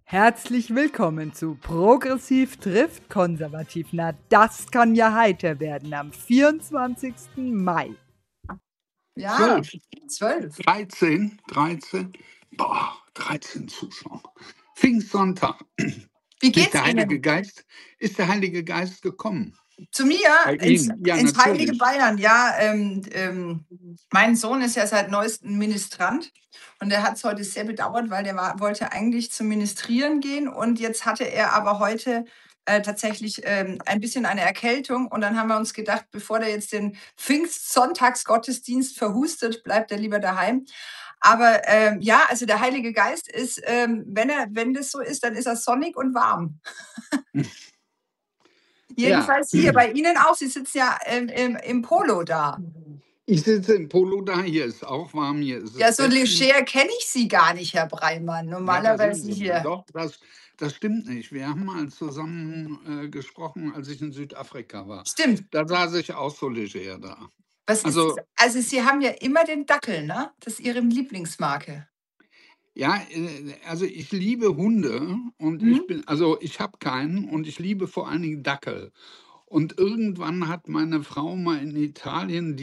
Herzlich willkommen zu Progressiv trifft konservativ. Na, das kann ja heiter werden am 24. Mai. Ja, 12, 12. 13. Boah, 13 Zuschauer. Pfingstsonntag. Wie Ist geht's der Heilige Ihnen? Geist gekommen? Zu mir Bei ins, Ihnen? Ja, ins heilige natürlich. Bayern. Ja, mein Sohn ist ja seit neuestem Ministrant und er hat es heute sehr bedauert, weil wollte eigentlich zum Ministrieren gehen und jetzt hatte er aber heute tatsächlich ein bisschen eine Erkältung und dann haben wir uns gedacht, bevor der jetzt den Pfingstsonntagsgottesdienst verhustet, bleibt er lieber daheim. Aber ja, also der Heilige Geist ist, wenn das so ist, dann ist er sonnig und warm. Ja, Jedenfalls hier bei Ihnen auch. Sie sitzen ja im Polo da. ich sitze im Polo da, hier ist auch warm, hier ist Ja, es so bestens. leger kenne ich Sie gar nicht, Herr Breimann. Ja, da sind Normalerweise Sie. hier. Doch, das stimmt nicht. Wir haben mal zusammen gesprochen, als ich in Südafrika war. Stimmt. Da saß ich auch so leger da. Was ist Also, das? Also Sie haben ja immer den Dackel, ne? Das ist Ihre Lieblingsmarke. ja, also ich liebe Hunde und Mhm. ich habe keinen und ich liebe vor allen Dingen Dackel. Und irgendwann hat meine Frau mal in Italien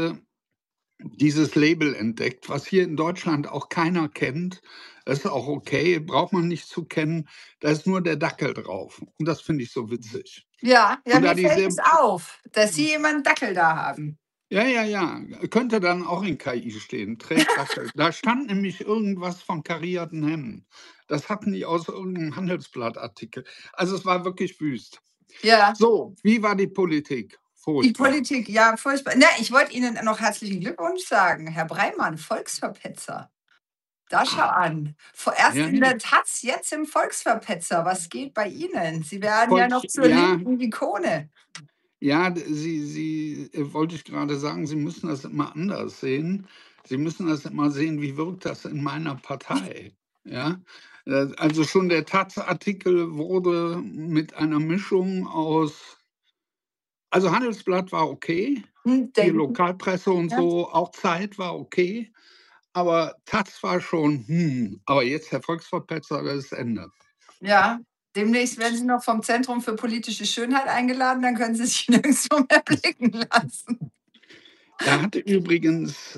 dieses Label entdeckt, was hier in Deutschland auch keiner kennt. Das ist auch okay, braucht man nicht zu kennen. Da ist nur der Dackel drauf. Und das finde ich so witzig. Ja, Und da mir die fällt sehr, es auf, dass Sie immer einen Dackel da haben. ja, könnte dann auch in KI stehen, trägt Dackel. Da stand nämlich irgendwas von karierten Hemden. Das hatten die aus irgendeinem Handelsblattartikel. Also es war wirklich wüst. Ja, So, wie war die Politik? die Furchtbar. Politik, ja, furchtbar. Na, ich wollte Ihnen noch herzlichen Glückwunsch sagen, Herr Breimann, Volksverpetzer. Da schau an. Erst Ja, in der Taz, jetzt im Volksverpetzer. Was geht bei Ihnen? Sie werden ja noch Volks, zur ja, linken Ikone. ja, wollte ich gerade sagen, Sie müssen das immer anders sehen. Sie müssen das immer sehen, wie wirkt das in meiner Partei. Ja, also schon der Taz-Artikel wurde mit einer Mischung aus, also Handelsblatt war okay, Hm, hier denken Lokalpresse und ja. so, auch Zeit war okay, aber Taz war schon, aber jetzt der Volksverpetzer, das ist Ende. Ja, demnächst werden Sie noch vom Zentrum für politische Schönheit eingeladen, dann können Sie sich nirgendwo mehr blicken lassen. Da hatte übrigens,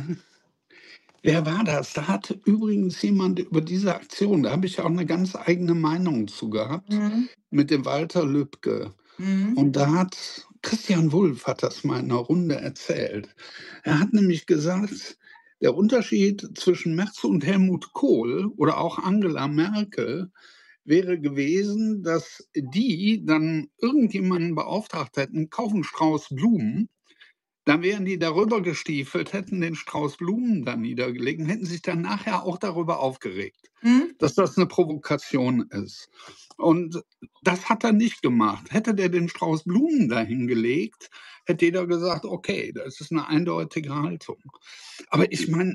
wer war das? Da hat übrigens jemand über diese Aktion, da habe ich auch eine ganz eigene Meinung zu gehabt, Mhm. mit dem Walter Lübcke. Mhm. Und da hat Christian Wulff hat das mal in 'ner Runde erzählt. Er hat nämlich gesagt, der Unterschied zwischen Merz und Helmut Kohl oder auch Angela Merkel wäre gewesen, dass die dann irgendjemanden beauftragt hätten: „Kauf 'n Strauß Blumen." Dann wären die darüber gestiefelt, hätten den Strauß Blumen da niedergelegt und hätten sich dann nachher auch darüber aufgeregt, Mhm. dass das 'ne Provokation ist. Und das hat er nicht gemacht. Hätte der den Strauß Blumen da hingelegt, hätte jeder gesagt: „Okay, das ist 'ne eindeutige Haltung." Aber ich meine,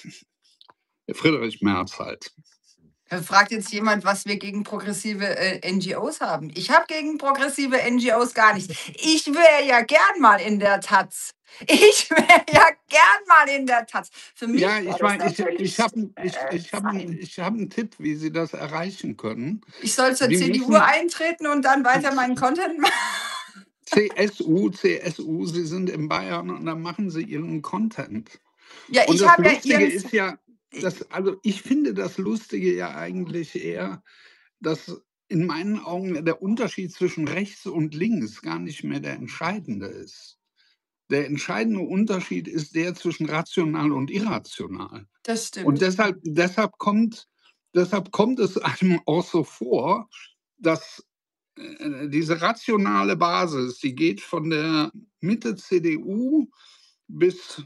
Friedrich Merz halt. Da fragt jetzt jemand, was wir gegen progressive NGOs haben. Ich habe gegen progressive NGOs gar nichts. Ich wäre ja gern mal in der Taz. Ich wäre ja gern mal in der Taz. Für mich Ja, wäre ich das meine, ich natürlich fein. habe 'n Tipp, wie Sie das erreichen können. Ich soll zur Sie CDU müssen eintreten und dann weiter meinen Content machen. CSU, Sie sind in Bayern und dann machen Sie Ihren Content. Ja, Und ich das habe ja Lustige Ihren. ist ja, also ich finde das Lustige ja eigentlich eher, dass in meinen Augen der Unterschied zwischen rechts und links gar nicht mehr der entscheidende ist. Der entscheidende Unterschied ist der zwischen rational und irrational. Das Und stimmt. deshalb kommt es einem auch so vor, dass diese rationale Basis, die geht von der Mitte CDU bis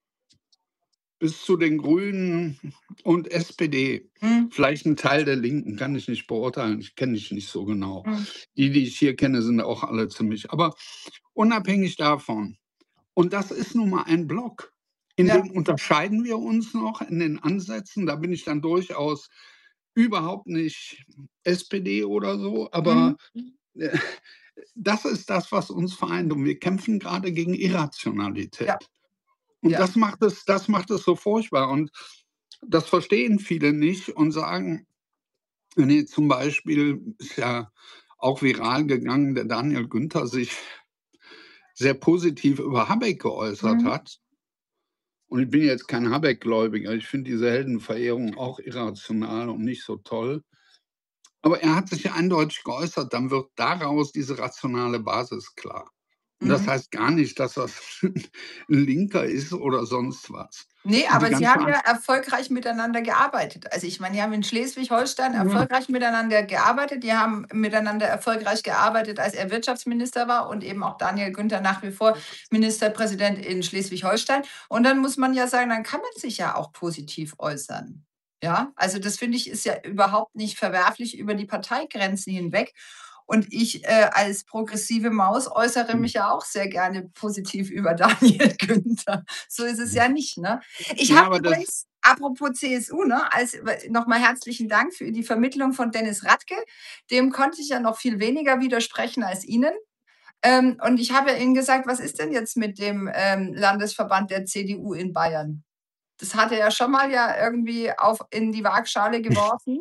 zu den Grünen und SPD. Mhm. Vielleicht ein Teil der Linken, kann ich nicht beurteilen, ich kenne ich nicht so genau. Mhm. Die ich hier kenne, sind auch alle ziemlich, aber unabhängig davon, und das ist nun mal ein Block. In Ja. dem unterscheiden wir uns noch in den Ansätzen. Da bin ich dann durchaus überhaupt nicht SPD oder so, aber Mhm. äh, das ist das, was uns vereint und wir kämpfen gerade gegen Ja. Irrationalität. Und Ja. das macht es so furchtbar und das verstehen viele nicht und sagen, Ne, zum Beispiel ist ja auch viral gegangen, der Daniel Günther sich sehr positiv über Habeck geäußert Mhm. hat. Und ich bin jetzt kein Habeck-Gläubiger. Ich finde diese Heldenverehrung auch irrational und nicht so toll. Aber er hat sich ja eindeutig geäußert, dann wird daraus diese rationale Basis klar. Und das Mhm. heißt gar nicht, dass das 'n Linker ist oder sonst was. Ne, Und die aber sie ganze haben an ja erfolgreich miteinander gearbeitet. Also, ich meine, die haben in Schleswig-Holstein ja, erfolgreich miteinander gearbeitet. Die haben miteinander erfolgreich gearbeitet, als er Wirtschaftsminister war und eben auch Daniel Günther nach wie vor Ministerpräsident in Schleswig-Holstein. Und dann muss man ja sagen, dann kann man sich ja auch positiv äußern. Ja, also das finde ich, ist ja überhaupt nicht verwerflich über die Parteigrenzen hinweg. Und ich, als progressive Maus äußere mich ja auch sehr gerne positiv über Daniel Günther. So ist es ja nicht, ne? Ich ja, habe aber das übrigens, apropos CSU, ne, als nochmal herzlichen Dank für die Vermittlung von Dennis Radke. Dem konnte ich ja noch viel weniger widersprechen als Ihnen. Und ich habe ja Ihnen gesagt, was ist denn jetzt mit dem Landesverband der CDU in Bayern? Das hat er ja schon mal ja irgendwie in die Waagschale geworfen.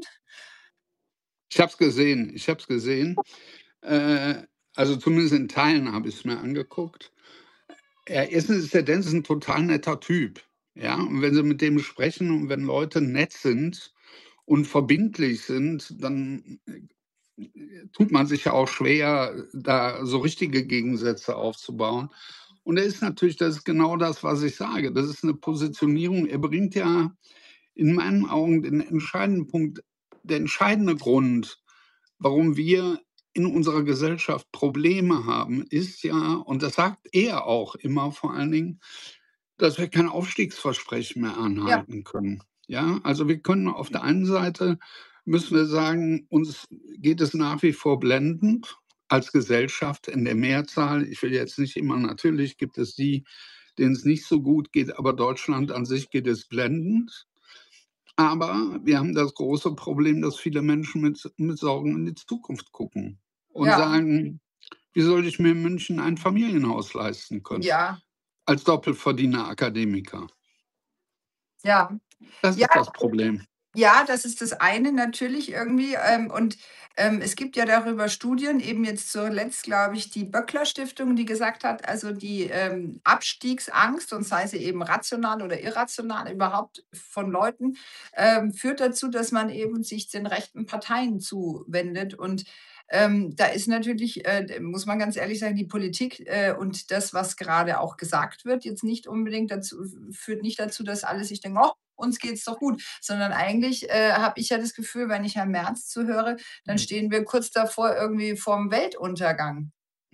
ich habe es gesehen, ich habe es gesehen. Äh, also zumindest in Teilen habe ich's mir angeguckt. Erstens ist der Dennis 'n total netter Typ, ja? Und wenn Sie mit dem sprechen und wenn Leute nett sind und verbindlich sind, dann, tut man sich ja auch schwer, da so richtige Gegensätze aufzubauen. Und er ist natürlich das ist genau das, was ich sage. Das ist 'ne Positionierung. Er bringt ja in meinen Augen den entscheidenden Punkt. Der entscheidende Grund, warum wir in unserer Gesellschaft Probleme haben, ist ja, und das sagt er auch immer vor allen Dingen, dass wir kein Aufstiegsversprechen mehr Ja, anhalten können. Ja, also wir können auf der einen Seite müssen wir sagen, uns geht es nach wie vor blendend als Gesellschaft in der Mehrzahl. Ich will jetzt nicht immer natürlich gibt es die, denen es nicht so gut geht, aber Deutschland an sich geht es blendend. Aber wir haben das große Problem, dass viele Menschen mit Sorgen in die Zukunft gucken und ja, sagen: „Wie soll ich mir in München ein Familienhaus leisten können ja, als Doppelverdiener Akademiker?“ ja. Das Ja, ist das Problem. ja, das ist das eine natürlich irgendwie. Und es gibt ja darüber Studien, eben jetzt zuletzt, glaube ich, die Böckler-Stiftung, die gesagt hat, also die Abstiegsangst, und sei sie eben rational oder irrational überhaupt von Leuten, führt dazu, dass man eben sich den rechten Parteien zuwendet. Und da ist natürlich, muss man ganz ehrlich sagen, die Politik und das, was gerade auch gesagt wird, jetzt nicht unbedingt dazu, führt nicht dazu, dass alle sich denken, oh, uns geht's doch gut, sondern eigentlich habe ich ja das Gefühl, wenn ich Herrn Merz zuhöre, dann stehen wir kurz davor, irgendwie vorm Weltuntergang.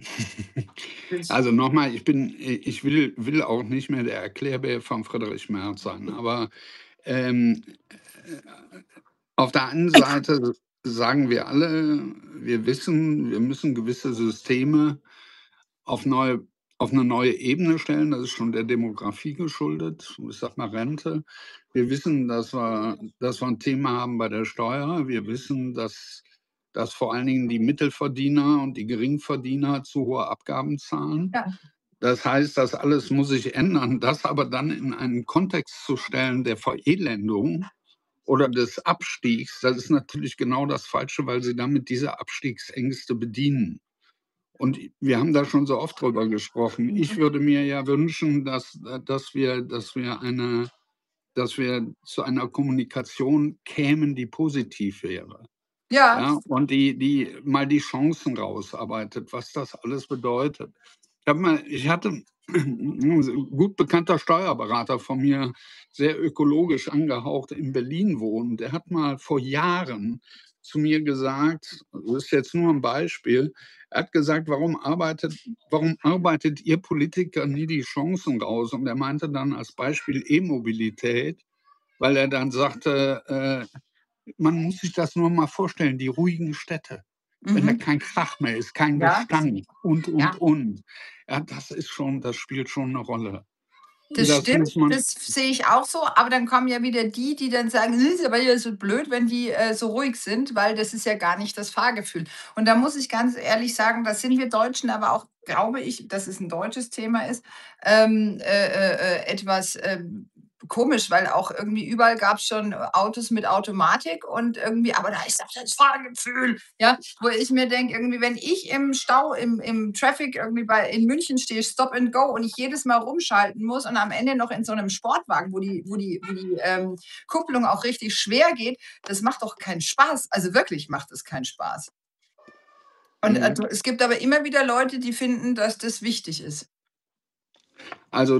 Das Also nochmal, ich will auch nicht mehr der Erklärbär von Friedrich Merz sein, aber, ähm, auf der einen Seite sagen wir alle, wir wissen, wir müssen gewisse Systeme auf neue auf 'ne neue Ebene stellen. Das ist schon der Demografie geschuldet. Ich sage mal Rente. Wir wissen, dass wir 'n Thema haben bei der Steuer. Wir wissen, dass vor allen Dingen die Mittelverdiener und die Geringverdiener zu hohe Abgaben zahlen. ja, Das heißt, das alles muss sich ändern. Das aber dann in einen Kontext zu stellen der Verelendung oder des Abstiegs, das ist natürlich genau das Falsche, weil sie damit diese Abstiegsängste bedienen. Und wir haben da schon so oft drüber gesprochen. Ich mhm. würde mir ja wünschen, dass wir zu einer Kommunikation kämen, die positiv wäre, Ja, ja, und die mal die Chancen rausarbeitet, was das alles bedeutet. Ich hatte 'n gut bekannter Steuerberater von mir, sehr ökologisch angehaucht, in Berlin wohnen. Der hat mal vor Jahren zu mir gesagt, das ist jetzt nur ein Beispiel, er hat gesagt: „Warum arbeitet ihr Politiker nie die Chancen raus?“ Und er meinte dann als Beispiel E-Mobilität, weil er dann sagte, man muss sich das nur mal vorstellen, die ruhigen Städte, wenn da mhm. kein Krach mehr ist, kein Ja, Gestank und, ja. und. Ja, das spielt schon 'ne Rolle. Und Das das stimmt, muss man das sehe ich auch so, aber dann kommen ja wieder die, die dann sagen: „Es ist aber ja so blöd, wenn die, so ruhig sind, weil das ist ja gar nicht das Fahrgefühl.“ Und da muss ich ganz ehrlich sagen, da sind wir Deutschen aber auch, glaube ich, dass es ein deutsches Thema ist, etwas, komisch, weil auch irgendwie überall gab es schon Autos mit Automatik und irgendwie, aber da ist doch das Fahrgefühl, ja, wo ich mir denke, irgendwie, wenn ich im Stau, im Traffic irgendwie in München stehe, Stop and Go und ich jedes Mal rumschalten muss und am Ende noch in so einem Sportwagen, wo die Kupplung auch richtig schwer geht, das macht doch keinen Spaß. Also wirklich macht es keinen Spaß. Und es gibt aber immer wieder Leute, die finden, dass das wichtig ist. Also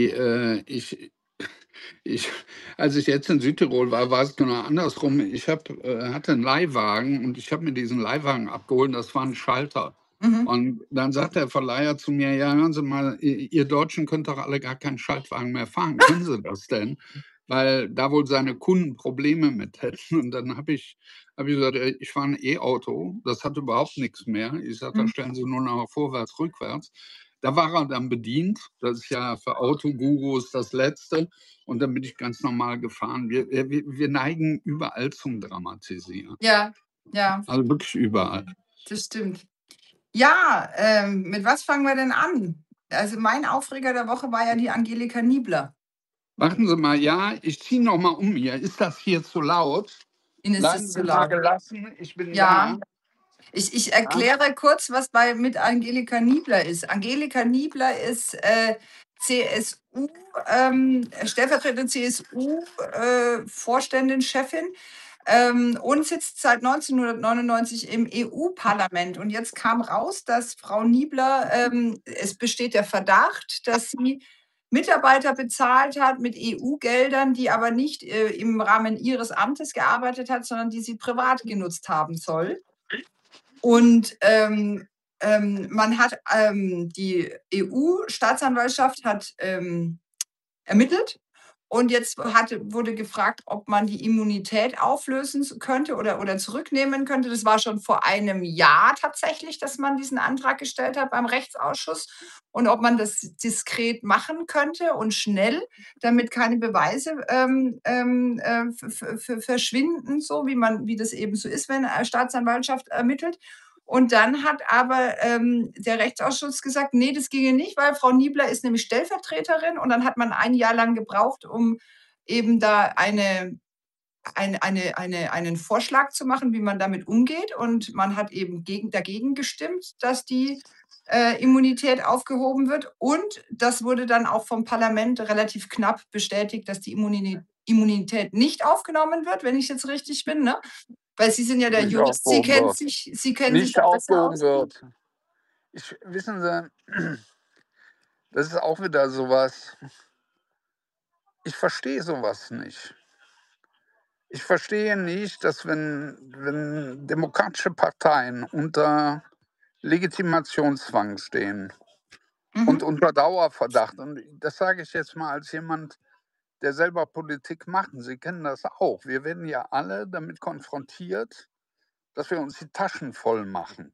als ich jetzt in Südtirol war es genau andersrum. Ich hatte einen Leihwagen und ich habe mir diesen Leihwagen abgeholt. Das war ein Schalter. Und dann sagt der Verleiher zu mir, ja, hören Sie mal, ihr Deutschen könnt doch alle gar keinen Schaltwagen mehr fahren. Können Sie das denn? Weil da wohl seine Kunden Probleme mit hätten. Und dann habe ich gesagt, ich fahre ein E-Auto, das hat überhaupt nichts mehr. Ich sage, da stellen Sie nur noch vorwärts, rückwärts. Da war er dann bedient. Das ist ja für Autogurus das Letzte. Und dann bin ich ganz normal gefahren. Wir neigen überall zum Dramatisieren. Ja. Also wirklich überall. Das stimmt. Ja, mit was fangen wir denn an? Also mein Aufreger der Woche war ja die Angelika Niebler. Warten Sie mal, ja, ich ziehe noch mal um hier. Ist das hier zu laut? Ihnen ist Bleiben es Sie zu mal laut. gelassen. Ich bin Ja. da. Ich erkläre kurz, was mit Angelika Niebler ist. Angelika Niebler ist CSU, stellvertretende CSU-Vorständin, Chefin und sitzt seit 1999 im EU-Parlament. Und jetzt kam raus, dass Frau Niebler, es besteht der Verdacht, dass sie Mitarbeiter bezahlt hat mit EU-Geldern, die aber nicht im Rahmen ihres Amtes gearbeitet hat, sondern die sie privat genutzt haben soll. Und man hat die EU-Staatsanwaltschaft hat ermittelt und jetzt wurde gefragt, ob man die Immunität auflösen könnte oder zurücknehmen könnte. Das war schon vor einem Jahr tatsächlich, dass man diesen Antrag gestellt hat beim Rechtsausschuss und ob man das diskret machen könnte und schnell, damit keine Beweise verschwinden, so wie das eben so ist, wenn eine Staatsanwaltschaft ermittelt. Und dann hat aber der Rechtsausschuss gesagt, nee, das ginge nicht, weil Frau Niebler ist nämlich Stellvertreterin und dann hat man ein Jahr lang gebraucht, um eben da einen Vorschlag zu machen, wie man damit umgeht. Und man hat eben dagegen gestimmt, dass die Immunität aufgehoben wird. Und das wurde dann auch vom Parlament relativ knapp bestätigt, dass die Immunität nicht aufgenommen wird, wenn ich jetzt richtig bin, ne? Weil Sie sind ja der Jurist, Sie kennen sich nicht da besser aufgehoben aus. wird. Wissen Sie, das ist auch wieder sowas. Ich verstehe sowas nicht. Ich verstehe nicht, dass wenn demokratische Parteien unter Legitimationszwang stehen und unter Dauerverdacht, und das sage ich jetzt mal als jemand, der selber Politik macht, und Sie kennen das auch, wir werden ja alle damit konfrontiert, dass wir uns die Taschen voll machen.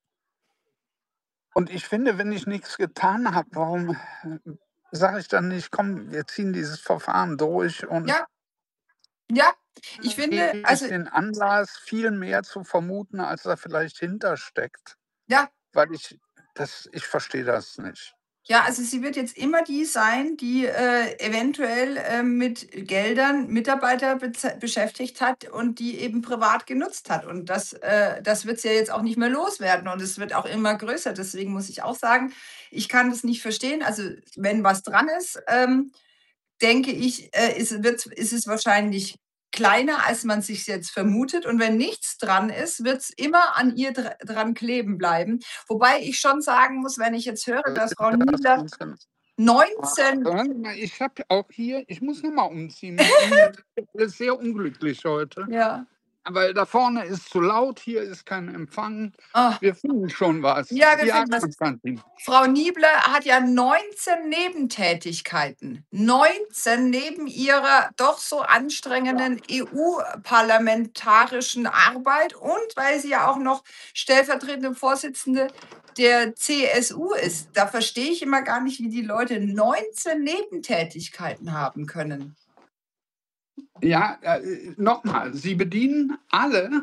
Und ich finde, wenn ich nichts getan habe, warum sage ich dann nicht, komm, wir ziehen dieses Verfahren durch und Ja, ich finde, also den Anlass, viel mehr zu vermuten, als da vielleicht hintersteckt. Ja. Weil ich verstehe das nicht. Ja, also sie wird jetzt immer die sein, die eventuell mit Geldern Mitarbeiter beschäftigt hat und die eben privat genutzt hat. Und das wird sie ja jetzt auch nicht mehr loswerden und es wird auch immer größer. Deswegen muss ich auch sagen, ich kann das nicht verstehen. Also wenn was dran ist, denke ich, ist es wahrscheinlich kleiner, als man sich jetzt vermutet. Und wenn nichts dran ist, wird es immer an ihr dran kleben bleiben. Wobei ich schon sagen muss, wenn ich jetzt höre, dass Frau Niebler 19... Ich habe auch hier, ich muss nochmal umziehen. Mit Ihnen. Das ist sehr unglücklich heute. Ja. Weil da vorne ist zu laut, hier ist kein Empfang. Ah. Wir finden schon was. Ja, wir finden was. Frau Niebler hat ja 19 Nebentätigkeiten. 19 neben ihrer doch so anstrengenden EU-parlamentarischen Arbeit und weil sie ja auch noch stellvertretende Vorsitzende der CSU ist. Da verstehe ich immer gar nicht, wie die Leute 19 Nebentätigkeiten haben können. Ja, nochmal, Sie bedienen alle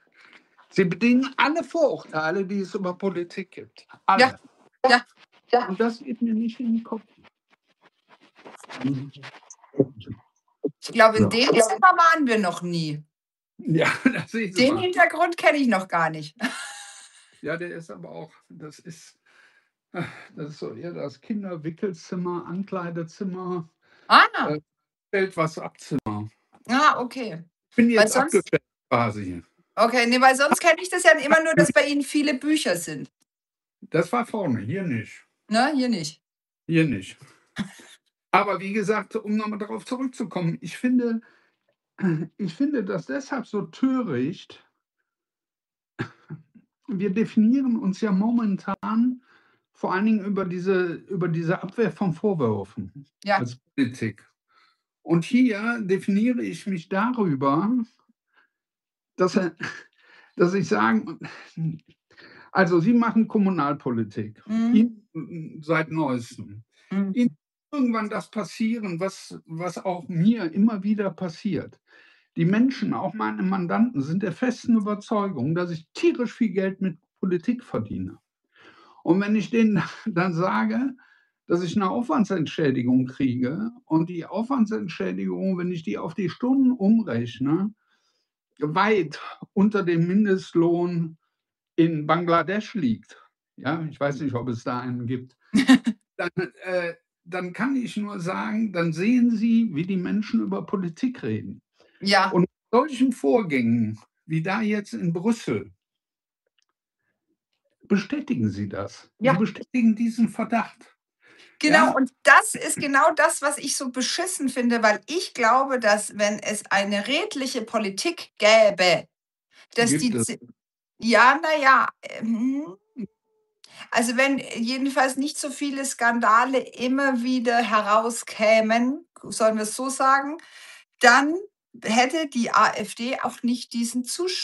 Vorurteile, die es über Politik gibt. Alle. Ja. Und das geht mir nicht in den Kopf. Ich glaube, in Ja. dem Zimmer waren wir noch nie. Ja, das sehen Sie Den mal. Hintergrund kenne ich noch gar nicht. Ja, der ist aber auch, das ist so eher das Kinderwickelzimmer, Ankleidezimmer, Ah, Fällt was ab Zimmer. okay. Ich bin Weil jetzt sonst, abgefällt quasi. okay, nee, weil sonst kenne ich das ja immer nur, dass bei Ihnen viele Bücher sind. Das war vorne, hier nicht. Ne, hier nicht. Hier nicht. Aber wie gesagt, um nochmal darauf zurückzukommen, ich finde das deshalb so töricht. Wir definieren uns ja momentan vor allen Dingen über diese Abwehr von Vorwürfen Ja. als Politik. Und hier definiere ich mich darüber, dass ich sagen, also Sie machen Kommunalpolitik, Mhm. seit Neuestem. Mhm. Ihnen irgendwann das passieren, was auch mir immer wieder passiert. Die Menschen, auch meine Mandanten, sind der festen Überzeugung, dass ich tierisch viel Geld mit Politik verdiene. Und wenn ich denen dann sage, dass ich eine Aufwandsentschädigung kriege und die Aufwandsentschädigung, wenn ich die auf die Stunden umrechne, weit unter dem Mindestlohn in Bangladesch liegt, ja, ich weiß nicht, ob es da einen gibt, dann kann ich nur sagen, dann sehen Sie, wie die Menschen über Politik reden. Ja, Und solchen Vorgängen wie da jetzt in Brüssel bestätigen Sie das. Ja. Sie bestätigen diesen Verdacht. genau. Ja. Und das ist genau das, was ich so beschissen finde, weil ich glaube, dass wenn es eine redliche Politik gäbe, dass Gibt die, es. ja, naja, also wenn jedenfalls nicht so viele Skandale immer wieder herauskämen, sollen wir es so sagen, dann hätte die AfD auch nicht diesen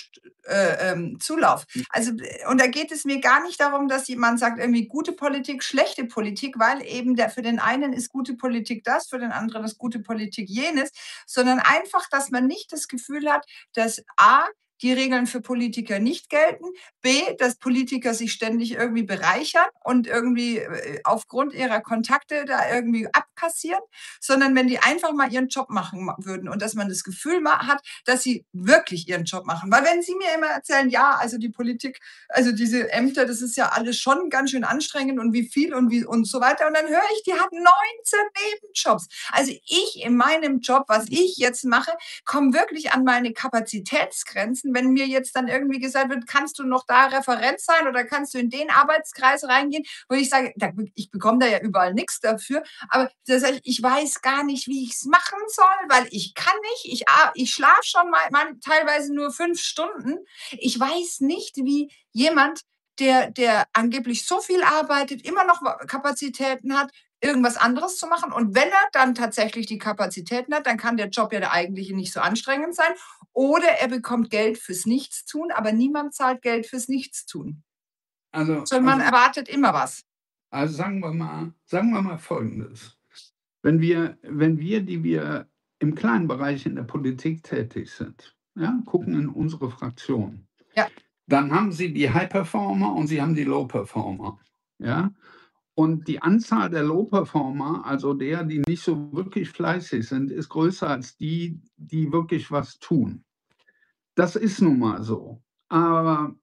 Zulauf. Also, und da geht es mir gar nicht darum, dass jemand sagt, irgendwie gute Politik, schlechte Politik, weil eben für den einen ist gute Politik das, für den anderen ist gute Politik jenes, sondern einfach, dass man nicht das Gefühl hat, dass A, die Regeln für Politiker nicht gelten, B, dass Politiker sich ständig irgendwie bereichern und irgendwie aufgrund ihrer Kontakte da irgendwie abkassieren, sondern wenn die einfach mal ihren Job machen würden und dass man das Gefühl hat, dass sie wirklich ihren Job machen. Weil wenn Sie mir immer erzählen, ja, also die Politik, also diese Ämter, das ist ja alles schon ganz schön anstrengend und wie viel und so weiter. Und dann höre ich, die hat 19 Nebenjobs. Also ich in meinem Job, was ich jetzt mache, komme wirklich an meine Kapazitätsgrenzen. Wenn mir jetzt dann irgendwie gesagt wird, kannst du noch da Referent sein oder kannst du in den Arbeitskreis reingehen, wo ich sage, ich bekomme da ja überall nichts dafür, aber das heißt, ich weiß gar nicht, wie ich es machen soll, weil ich kann nicht. Ich schlafe schon mal teilweise nur 5 Stunden. Ich weiß nicht, wie jemand, der angeblich so viel arbeitet, immer noch Kapazitäten hat, irgendwas anderes zu machen. Und wenn er dann tatsächlich die Kapazitäten hat, dann kann der Job ja der eigentliche nicht so anstrengend sein. Oder er bekommt Geld fürs Nichtstun, aber niemand zahlt Geld fürs Nichtstun. Sondern man erwartet immer was. Also sagen wir mal Folgendes. Wenn wir, die wir im kleinen Bereich in der Politik tätig sind, ja, gucken in unsere Fraktion, Ja. dann haben Sie die High-Performer und Sie haben die Low-Performer. Ja? Und die Anzahl der Low-Performer, also der, die nicht so wirklich fleißig sind, ist größer als die, die wirklich was tun. Das ist nun mal so. Aber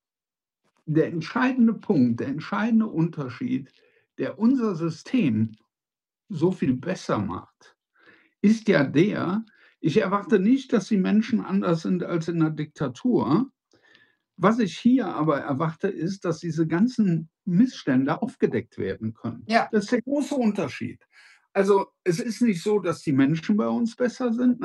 der entscheidende Punkt, der entscheidende Unterschied, der unser System so viel besser macht, ist ja der, ich erwarte nicht, dass die Menschen anders sind als in 'ner Diktatur. Was ich hier aber erwarte, ist, dass diese ganzen Missstände aufgedeckt werden können. Ja. Das ist der große Unterschied. Also, es ist nicht so, dass die Menschen bei uns besser sind.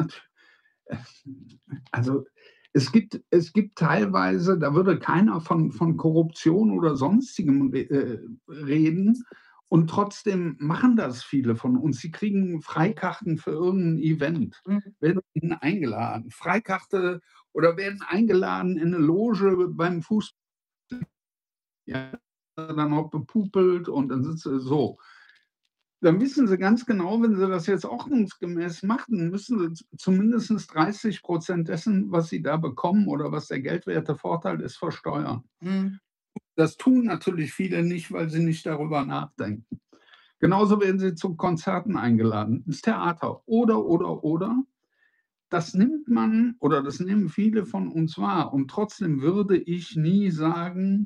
Also, es gibt teilweise, da würde keiner von Korruption oder Sonstigem reden und trotzdem machen das viele von uns. Sie kriegen Freikarten für irgendein Event, werden eingeladen. Freikarte oder werden eingeladen in 'ne Loge beim Fußball, ja, dann noch bepupelt und dann sind sie so. Dann wissen sie ganz genau, wenn sie das jetzt ordnungsgemäß machen, müssen sie zumindestens 30% dessen, was sie da bekommen oder was der geldwerte Vorteil ist, versteuern. Mhm. Das tun natürlich viele nicht, weil sie nicht darüber nachdenken. Genauso werden sie zu Konzerten eingeladen, ins Theater oder. Das nimmt man oder das nehmen viele von uns wahr und trotzdem würde ich nie sagen,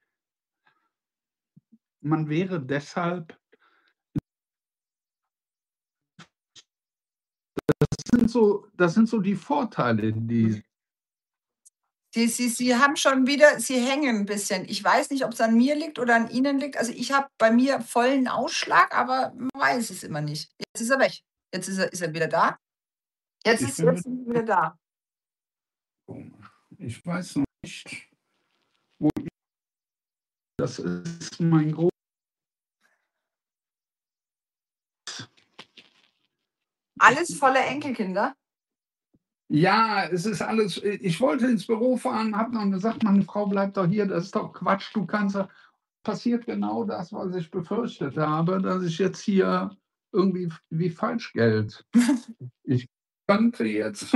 man wäre deshalb das sind so die Vorteile, die Sie haben schon wieder Sie hängen ein bisschen. Ich weiß nicht, ob es an mir liegt oder an Ihnen liegt. Also, ich habe bei mir vollen Ausschlag, aber man weiß es immer nicht. Jetzt ist er weg. Jetzt ist er wieder da. Jetzt ich ist bin mit jetzt wieder da. ich weiß noch nicht, wo das ist mein Gro Alles voller Enkelkinder? Ja, es ist alles ich wollte ins Büro fahren, habe dann gesagt: „Meine Frau bleibt doch hier, das ist doch Quatsch, du kannst doch“, passiert genau das, was ich befürchtet habe, dass ich jetzt hier irgendwie wie Falschgeld ich könnte jetzt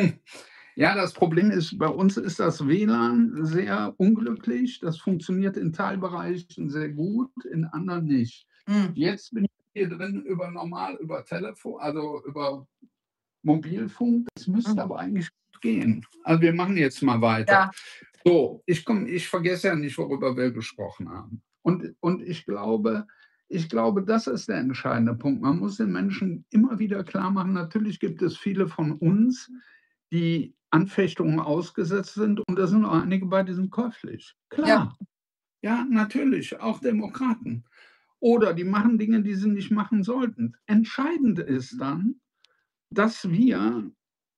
ja, das Problem ist, bei uns ist das WLAN sehr unglücklich. Das funktioniert in Teilbereichen sehr gut, in anderen nicht. Hm, Jetzt bin ich hier drin über Telefon, also über Mobilfunk. Das müsste mhm. aber eigentlich gut gehen. Also, wir machen jetzt mal weiter. Ja, So, ich vergesse ja nicht, worüber wir gesprochen haben. Und ich glaube, das ist der entscheidende Punkt. Man muss den Menschen immer wieder klarmachen, natürlich gibt es viele von uns, die Anfechtungen ausgesetzt sind und da sind auch einige bei, die sind käuflich. ja. Klar, ja, natürlich, auch Demokraten. Oder die machen Dinge, die sie nicht machen sollten. Entscheidend ist dann, dass wir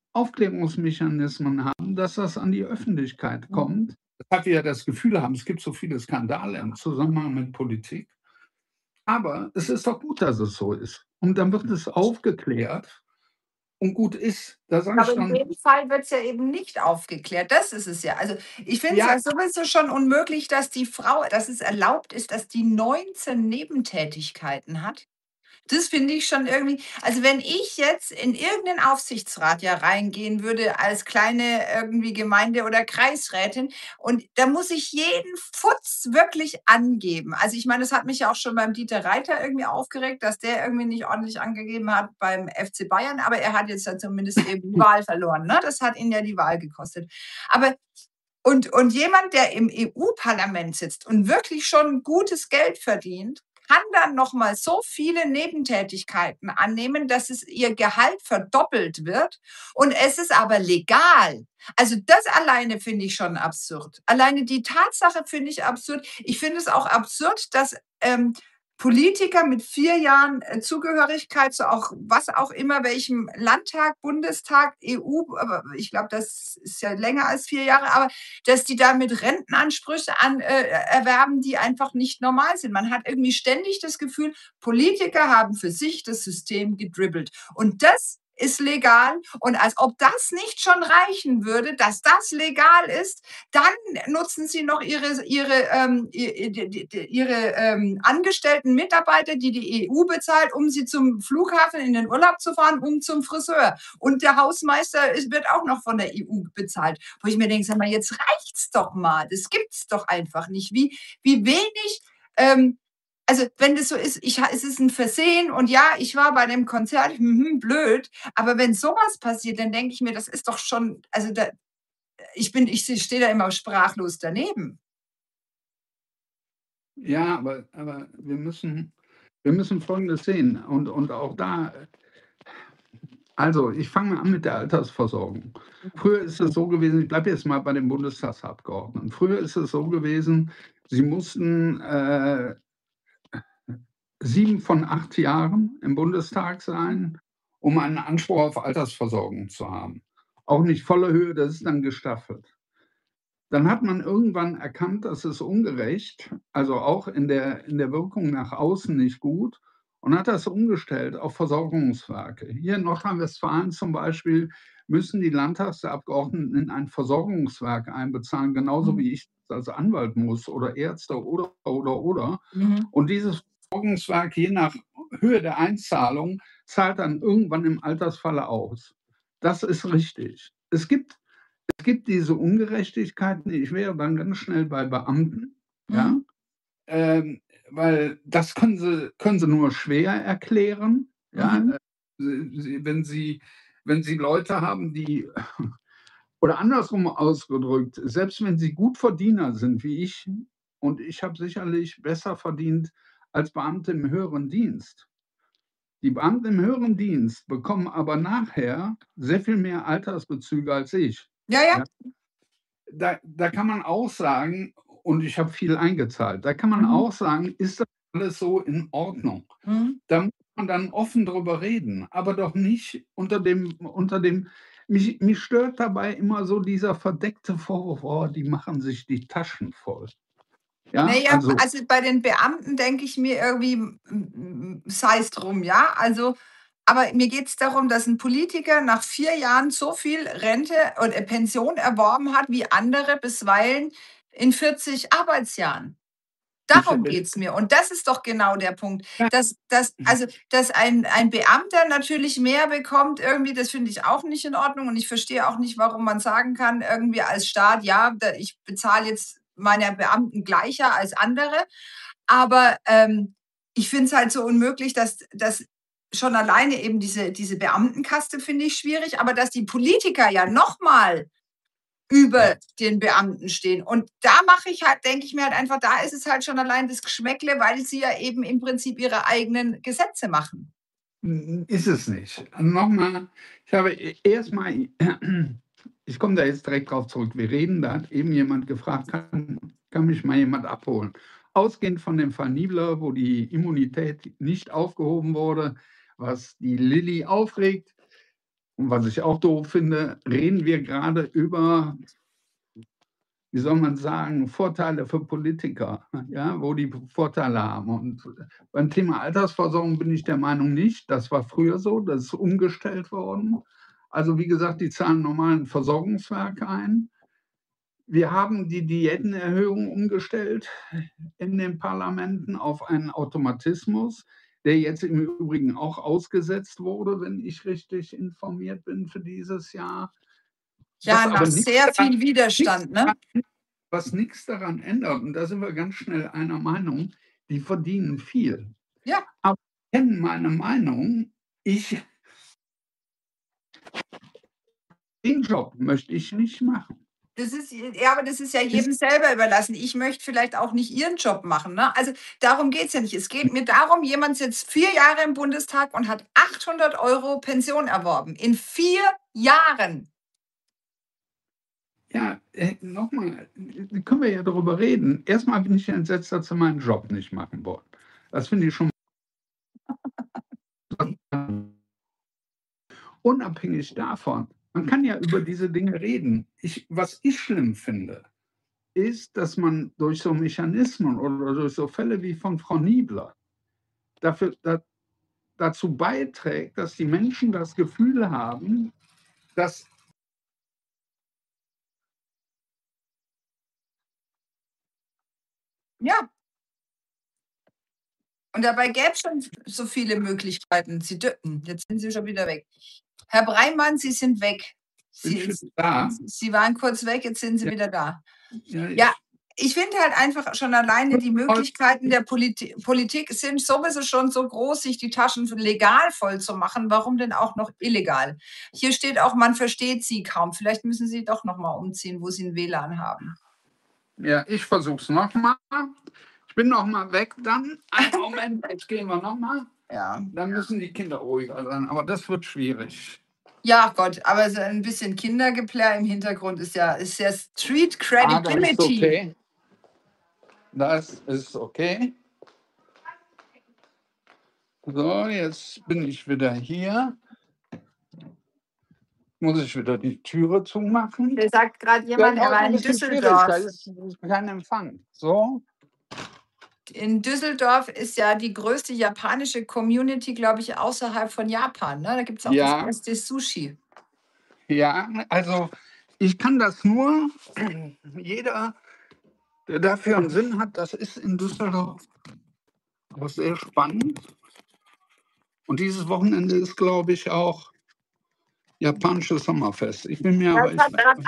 Aufklärungsmechanismen haben, dass das an die Öffentlichkeit Mhm. kommt. Weshalb wir ja das Gefühl haben, es gibt so viele Skandale im Zusammenhang mit Politik. Aber es ist doch gut, dass es so ist. Und dann wird es aufgeklärt und gut ist. Da sage Aber ich in dann: dem Fall wird es ja eben nicht aufgeklärt. Das ist es ja. Also, ich finde es „Ja, ja sowieso schon unmöglich, dass es erlaubt ist, dass die 19 Nebentätigkeiten hat. Das finde ich schon irgendwie, also, wenn ich jetzt in irgendeinen Aufsichtsrat ja reingehen würde als kleine irgendwie Gemeinde oder Kreisrätin und da muss ich jeden Futz wirklich angeben. Also, ich meine, das hat mich ja auch schon beim Dieter Reiter irgendwie aufgeregt, dass der irgendwie nicht ordentlich angegeben hat beim FC Bayern, aber er hat jetzt ja zumindest eben die Wahl verloren, ne? Das hat ihn ja die Wahl gekostet. Aber und jemand, der im EU-Parlament sitzt und wirklich schon gutes Geld verdient, kann dann noch mal so viele Nebentätigkeiten annehmen, dass es ihr Gehalt verdoppelt wird und es ist aber legal. Also, das alleine finde ich schon absurd. Alleine die Tatsache finde ich absurd. Ich finde es auch absurd, dass, Politiker mit 4 Jahren, Zugehörigkeit zu auch was auch immer, welchem Landtag, Bundestag, EU, aber ich glaube, das ist ja länger als 4 Jahre, aber dass die damit Rentenansprüche erwerben, die einfach nicht normal sind. Man hat irgendwie ständig das Gefühl, Politiker haben für sich das System gedribbelt. Und das ist legal. Und als ob das nicht schon reichen würde, dass das legal ist, dann nutzen sie noch ihre angestellten Mitarbeiter, die die EU bezahlt, um sie zum Flughafen in den Urlaub zu fahren, um zum Friseur. Und der Hausmeister wird auch noch von der EU bezahlt. Wo ich mir denke, sag mal, jetzt reicht's doch mal. Das gibt's doch einfach nicht. Wie wenig, also wenn das so ist, es ist ein Versehen und ja, ich war bei dem Konzert, blöd. Aber wenn sowas passiert, dann denke ich mir, das ist doch schon, also da, ich stehe da immer sprachlos daneben. ja, aber wir müssen Folgendes sehen und auch da also, ich fange mal an mit der Altersversorgung. Früher ist es so gewesen, ich bleibe jetzt mal bei den Bundestagsabgeordneten. Früher ist es so gewesen, sie mussten, 7 von 8 Jahren im Bundestag sein, um einen Anspruch auf Altersversorgung zu haben. Auch nicht volle Höhe, das ist dann gestaffelt. Dann hat man irgendwann erkannt, das ist ungerecht, also auch in der Wirkung nach außen nicht gut und hat das umgestellt auf Versorgungswerke. Hier in Nordrhein-Westfalen zum Beispiel müssen die Landtagsabgeordneten in ein Versorgungswerk einbezahlen, genauso Mhm. wie ich das als Anwalt muss oder Ärzte oder. Mhm. Und dieses Versorgungswerk, je nach Höhe der Einzahlung, zahlt dann irgendwann im Altersfalle aus. Das ist richtig. Es gibt diese Ungerechtigkeiten. Ich wäre dann ganz schnell bei Beamten, ja, Mhm. ähm, weil das können Sie nur schwer erklären, ja, Mhm. wenn Sie Leute haben, die oder andersrum ausgedrückt, selbst wenn Sie Gutverdiener sind wie ich, und ich habe sicherlich besser verdient als Beamte im höheren Dienst. Die Beamten im höheren Dienst bekommen aber nachher sehr viel mehr Altersbezüge als ich, Ja, ja. ja? Da kann man auch sagen, und ich habe viel eingezahlt, da kann man Mhm. auch sagen: „Ist das alles so in Ordnung?“ Mhm. Da muss man dann offen drüber reden, aber doch nicht unter dem mich stört dabei immer so dieser verdeckte Vorwurf: „Oh, die machen sich die Taschen voll.“ Na Ja, ja, also also bei den Beamten denke ich mir irgendwie, sei's drum, ja? Also, aber mir geht's darum, dass 'n Politiker nach 4 Jahren so viel Rente und, Pension erworben hat wie andere bisweilen in 40 Arbeitsjahren. ich Darum geht's mir. Und das ist doch genau der Punkt, dass ein Beamter natürlich mehr bekommt irgendwie, das finde ich auch nicht in Ordnung und ich verstehe auch nicht, warum man sagen kann irgendwie als Staat: „Ja, da ich bezahle jetzt meine Beamten gleicher als andere.“ Aber, ich finde es halt so unmöglich, dass schon alleine eben diese Beamtenkaste finde ich schwierig, aber dass die Politiker ja noch mal über den Beamten stehen. Und da mache ich halt denke ich mir halt einfach, da ist es halt schon allein das Geschmäckle, weil sie ja eben im Prinzip ihre eigenen Gesetze machen. ist es nicht. Noch mal, ich habe erst mal ich komme da jetzt direkt drauf zurück. Wir reden, da hat eben jemand gefragt: „Kann mich mal jemand abholen?“ Ausgehend von dem Fall Niebler, wo die Immunität nicht aufgehoben wurde, was die Lilly aufregt und was ich auch doof finde, reden wir gerade über, wie soll man sagen, Vorteile für Politiker, ja, wo die Vorteile haben. Und beim Thema Altersversorgung bin ich der Meinung nicht. Das war früher so, das ist umgestellt worden. Also, wie gesagt, die zahlen normal 'n Versorgungswerk ein. Wir haben die Diätenerhöhung umgestellt in den Parlamenten auf einen Automatismus, der jetzt im Übrigen auch ausgesetzt wurde, wenn ich richtig informiert bin für dieses Jahr. Ja, Was aber nach nichts sehr daran viel nix Widerstand, ne? daran was nichts daran ändert, und da sind wir ganz schnell einer Meinung, die verdienen viel. Ja, Aber die kennen meine Meinung, ich den Job möchte ich nicht machen. aber das ist ja Ist jedem selber überlassen. Ich möchte vielleicht auch nicht Ihren Job machen, ne? Also, darum geht's ja nicht. Es geht mir darum, jemand sitzt 4 Jahre im Bundestag und hat 800 € Pension erworben. In 4 Jahren. ja, noch mal, können wir ja darüber reden. Erst mal bin ich entsetzt, dass sie meinen Job nicht machen wollen. Das finde ich schon unabhängig davon. Man kann ja über diese Dinge reden. Was ich schlimm finde, ist, dass man durch so Mechanismen oder durch so Fälle wie von Frau Niebler dafür dazu beiträgt, dass die Menschen das Gefühl haben, dass Ja. Und dabei gäbe es schon so viele Möglichkeiten. Jetzt sind Sie schon wieder weg. Herr Breimann, Sie sind weg. bin ich Sie wieder da. Sie waren kurz weg, jetzt sind Sie Ja, wieder da. ja, Ja, ich finde halt einfach schon alleine die Möglichkeiten ich der Politik sind sowieso schon so groß, sich die Taschen legal voll zu machen. Warum denn auch noch illegal? Hier steht auch, man versteht Sie kaum. Vielleicht müssen Sie doch noch mal umziehen, wo Sie 'n WLAN haben. ja, ich versuche es noch mal. Ich bin noch mal weg dann. Einen Moment, jetzt gehen wir noch mal. Ja. Dann müssen die Kinder ruhiger sein, aber das wird schwierig. Ja, Gott, aber so ein bisschen Kindergeplärr im Hintergrund ist ja Street Das ist Credibility. okay. Das ist okay. So, jetzt bin ich wieder hier. Muss ich wieder die Türe zumachen? Da sagt grad Ja, jemand, ist er auch war ein in bisschen schwierig, da Düsseldorf. ist kein Empfang. So, In Düsseldorf ist ja die größte japanische Community, glaube ich, außerhalb von Japan, ne? Da gibt's auch das ja, beste Sushi. ja, also ich kann das nur jeder, der dafür einen Sinn hat, das ist in Düsseldorf auch sehr spannend. Und dieses Wochenende ist, glaube ich, auch japanisches Sommerfest. Ich bin mir Das aber, hat gerade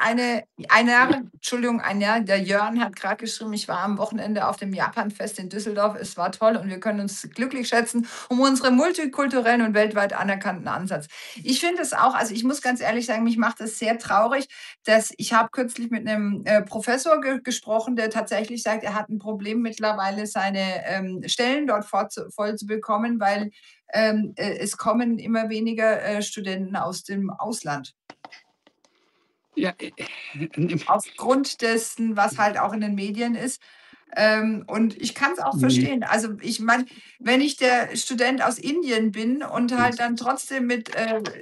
einer, der Jörn hat gerade geschrieben, ich war am Wochenende auf dem Japanfest in Düsseldorf. Es war toll und wir können uns glücklich schätzen um unseren multikulturellen und weltweit anerkannten Ansatz. Ich finde es auch, also ich muss ganz ehrlich sagen, mich macht es sehr traurig, dass ich habe kürzlich mit einem Professor gesprochen, der tatsächlich sagt, er hat ein Problem mittlerweile, seine Stellen dort voll zu bekommen, weil es kommen immer weniger Studenten aus dem Ausland. ja, Aufgrund dessen, was halt auch in den Medien ist. Und ich kann es auch verstehen. Also ich meine, wenn ich der Student aus Indien bin und halt dann trotzdem mit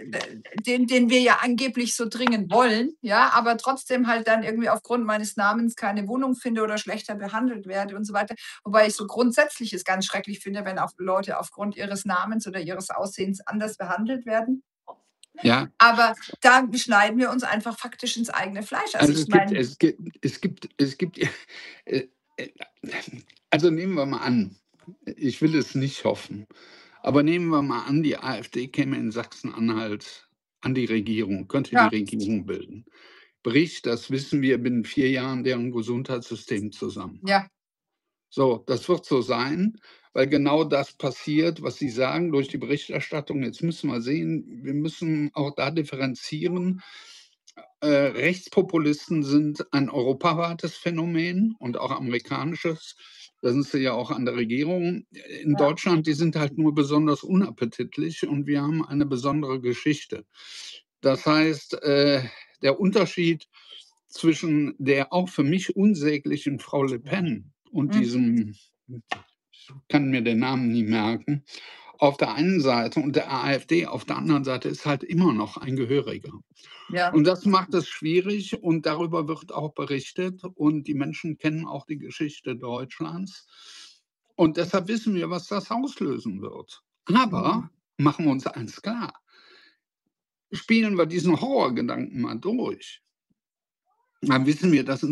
den wir ja angeblich so dringend wollen, ja, aber trotzdem halt dann irgendwie aufgrund meines Namens keine Wohnung finde oder schlechter behandelt werde und so weiter. Wobei ich so grundsätzlich es ganz schrecklich finde, wenn auch Leute aufgrund ihres Namens oder ihres Aussehens anders behandelt werden. ja, Aber da schneiden wir uns einfach faktisch ins eigene Fleisch. Also also ich meine, es gibt, äh, äh, also nehmen wir mal an, ich will es nicht hoffen, aber nehmen wir mal an, die AfD käme in Sachsen-Anhalt an die Regierung, könnte die ja, Regierung bilden. Bricht, das wissen wir, binnen 4 Jahren deren Gesundheitssystem zusammen. ja, So, das wird so sein, weil genau das passiert, was Sie sagen, durch die Berichterstattung. Jetzt müssen wir sehen, wir müssen auch da differenzieren. Rechtspopulisten sind ein europaweites Phänomen und auch amerikanisches. Da sind sie ja auch an der Regierung. In ja, Deutschland, die sind halt nur besonders unappetitlich und wir haben eine besondere Geschichte. Das heißt, der Unterschied zwischen der auch für mich unsäglichen Frau Le Pen und mm, diesem, ich kann mir den Namen nie merken, auf der einen Seite und der AfD auf der anderen Seite ist halt immer noch ein Gehöriger. ja, Und das macht es schwierig und darüber wird auch berichtet und die Menschen kennen auch die Geschichte Deutschlands. Und deshalb wissen wir, was das auslösen wird. Aber machen wir uns eins klar, spielen wir diesen Horrorgedanken mal durch, dann wissen wir, dass in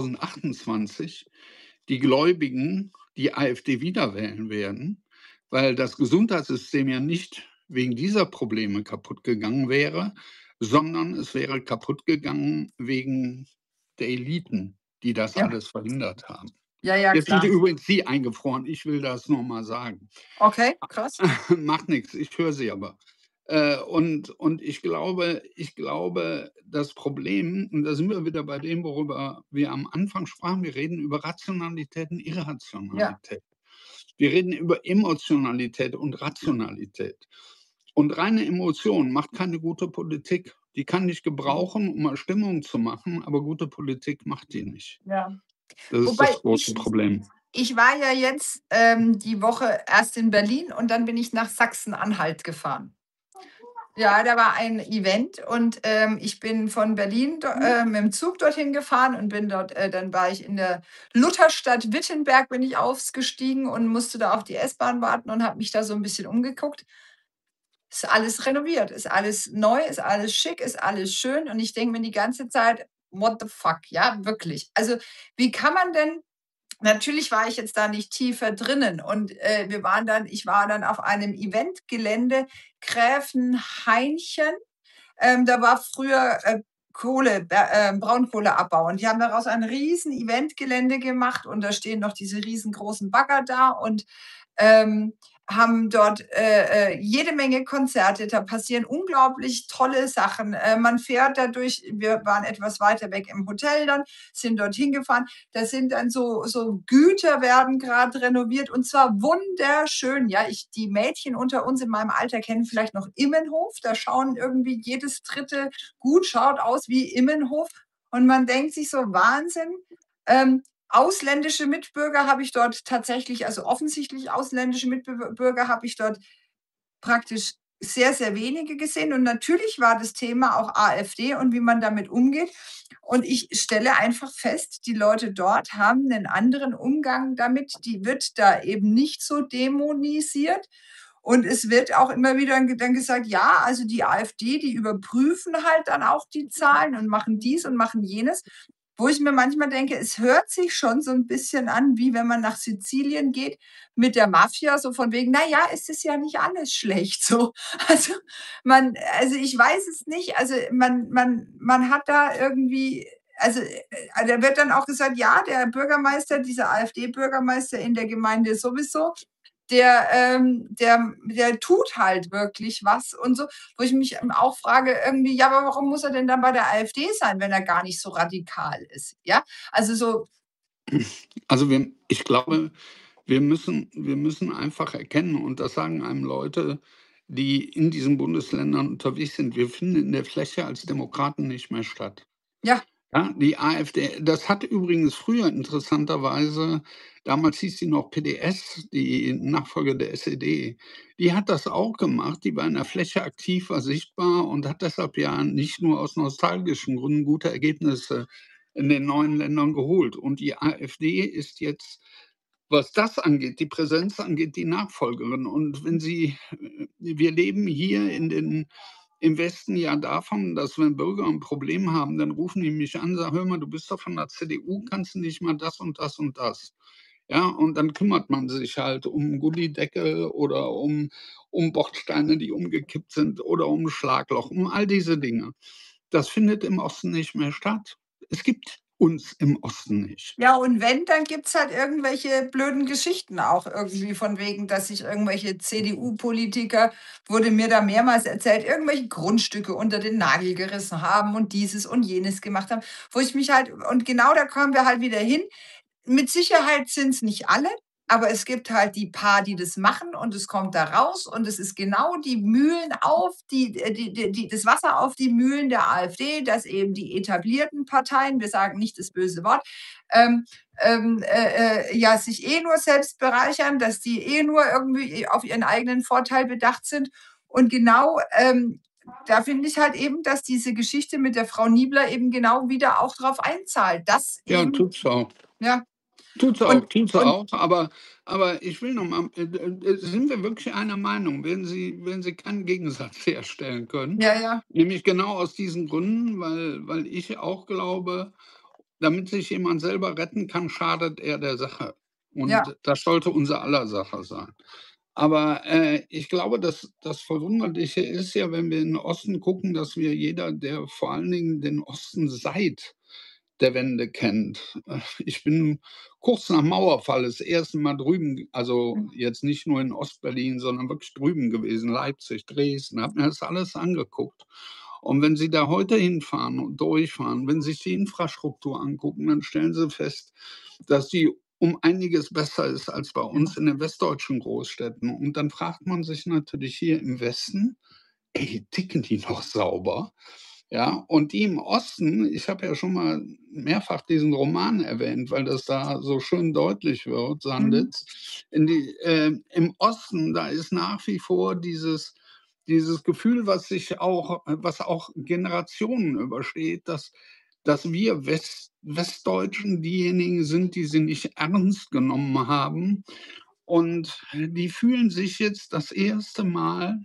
2028 die Gläubigen die AfD wieder wählen werden, weil das Gesundheitssystem ja nicht wegen dieser Probleme kaputt gegangen wäre, sondern es wäre kaputt gegangen wegen der Eliten, die das ja, alles verhindert haben. ja, ja, Jetzt sind klar. übrigens Sie eingefroren, ich will das noch mal sagen. Okay, krass. Macht nichts, ich höre Sie aber. Und ich glaube, das Problem, und da sind wir wieder bei dem, worüber wir am Anfang sprachen, wir reden über Rationalität und Ja, Irrationalität. Wir reden über Emotionalität und Rationalität. Und reine Emotion macht keine gute Politik. Die kann nicht gebrauchen, um mal Stimmung zu machen, aber gute Politik macht die nicht. ja. Das ist Wobei das große Problem. ich war ja jetzt die Woche erst in Berlin und dann bin ich nach Sachsen-Anhalt gefahren. Ja, da war ein Event und ich bin von Berlin mit dem Zug dorthin gefahren und bin dort, dann war ich in der Lutherstadt Wittenberg, bin ich ausgestiegen und musste da auf die S-Bahn warten und habe mich da so ein bisschen umgeguckt. Ist alles renoviert, ist alles neu, ist alles schick, ist alles schön und ich denke mir die ganze Zeit, what the fuck, ja, wirklich. Also wie kann man denn, natürlich war ich jetzt da nicht tiefer drinnen und ich war dann auf einem Eventgelände Gräfenhainchen. Da war früher Braunkohleabbau und die haben daraus ein riesen Eventgelände gemacht und da stehen noch diese riesengroßen Bagger da und ähm, haben dort jede Menge Konzerte. Da passieren unglaublich tolle Sachen. Man fährt dadurch, wir waren etwas weiter weg im Hotel dann, sind dort hingefahren. Da sind dann so Güter werden gerade renoviert und zwar wunderschön. Ja, die Mädchen unter uns in meinem Alter kennen vielleicht noch Immenhof. Da schauen irgendwie jedes dritte Gut schaut aus wie Immenhof. Und man denkt sich so, Wahnsinn. Ausländische Mitbürger habe ich dort tatsächlich, also offensichtlich ausländische Mitbürger habe ich dort praktisch sehr, sehr wenige gesehen. Und natürlich war das Thema auch AfD und wie man damit umgeht. Und ich stelle einfach fest, die Leute dort haben einen anderen Umgang damit. Die wird da eben nicht so dämonisiert. Und es wird auch immer wieder dann gesagt, ja, also die AfD, die überprüfen halt dann auch die Zahlen und machen dies und machen jenes. wo ich mir manchmal denke, es hört sich schon so ein bisschen an, wie wenn man nach Sizilien geht mit der Mafia, so von wegen: „Na ja, es ist ja nicht alles schlecht“, so. Also, ich weiß es nicht. Also, man hat da irgendwie also, da wird dann auch gesagt: „Ja, der Bürgermeister, dieser AfD-Bürgermeister in der Gemeinde sowieso, der tut halt wirklich was und so“, wo ich mich, auch frage irgendwie: „Ja, aber warum muss er denn dann bei der AfD sein, wenn er gar nicht so radikal ist?“ Ja? Also, so Also, ich glaube, wir müssen einfach erkennen, und das sagen einem Leute, die in diesen Bundesländern unterwegs sind: Wir finden in der Fläche als Demokraten nicht mehr statt. ja, Ja, die AfD, das hat übrigens früher interessanterweise, damals hieß die noch PDS, die Nachfolger der SED, die hat das auch gemacht. Die war in der Fläche aktiv, war sichtbar und hat deshalb ja nicht nur aus nostalgischen Gründen gute Ergebnisse in den neuen Ländern geholt. Und die AfD ist jetzt, was das angeht, die Präsenz angeht, die Nachfolgerin. Und wenn sie wir leben hier im Westen ja davon, dass wenn Bürger ein Problem haben, dann rufen die mich an, sagen: „Hör mal, du bist doch von der CDU, kannst du nicht mal das und das und das?“ Ja, und dann kümmert man sich halt um Gullydeckel oder um Bordsteine, die umgekippt sind, oder um 'n Schlagloch, um all diese Dinge. Das findet im Osten nicht mehr statt. Es gibt uns im Osten nicht. ja, und wenn, dann gibt's halt irgendwelche blöden Geschichten auch irgendwie von wegen, dass sich irgendwelche CDU-Politiker, wurde mir da mehrmals erzählt, irgendwelche Grundstücke unter den Nagel gerissen haben und dieses und jenes gemacht haben, wo ich mich halt und genau da kommen wir halt wieder hin. Mit Sicherheit sind es nicht alle, aber es gibt halt die paar, die das machen und es kommt da raus und es ist genau die Mühlen auf das Wasser auf die Mühlen der AfD, dass eben die etablierten Parteien, wir sagen nicht das böse Wort, ähm, ja, sich nur selbst bereichern, dass die nur irgendwie auf ihren eigenen Vorteil bedacht sind. Und genau, da finde ich halt eben, dass diese Geschichte mit der Frau Niebler eben genau wieder auch drauf einzahlt, dass Ja, eben tut's auch. ja, Tut's tut's und auch, aber ich will noch mal sind wir wirklich einer Meinung? Werden Sie keinen Gegensatz herstellen können? ja, ja, Nämlich genau aus diesen Gründen, weil ich auch glaube, damit sich jemand selber retten kann, schadet er der Sache. ja, Und das sollte unser aller Sache sein. Aber, ich glaube, das Verwunderliche ist ja, wenn wir in den Osten gucken, dass wir jeder, der vor allen Dingen den Osten seit der Wende kennt. Ich bin kurz nach Mauerfall das erste Mal drüben, also hm, jetzt nicht nur in Ostberlin, sondern wirklich drüben gewesen, Leipzig, Dresden, habe mir das alles angeguckt. Und wenn Sie da heute hinfahren und durchfahren, wenn Sie sich die Infrastruktur angucken, dann stellen Sie fest, dass die um einiges besser ist als bei ja, uns in den westdeutschen Großstädten. Und dann fragt man sich natürlich hier im Westen: „Ey, ticken die noch sauber?“ Ja, und die im Osten, ich habe ja schon mal mehrfach diesen Roman erwähnt, weil das da so schön deutlich wird, mhm, Sanditz. Im Osten, da ist nach wie vor dieses Gefühl, was auch Generationen übersteht, dass wir Westdeutschen diejenigen sind, die sie nicht ernst genommen haben. Und die fühlen sich jetzt das erste Mal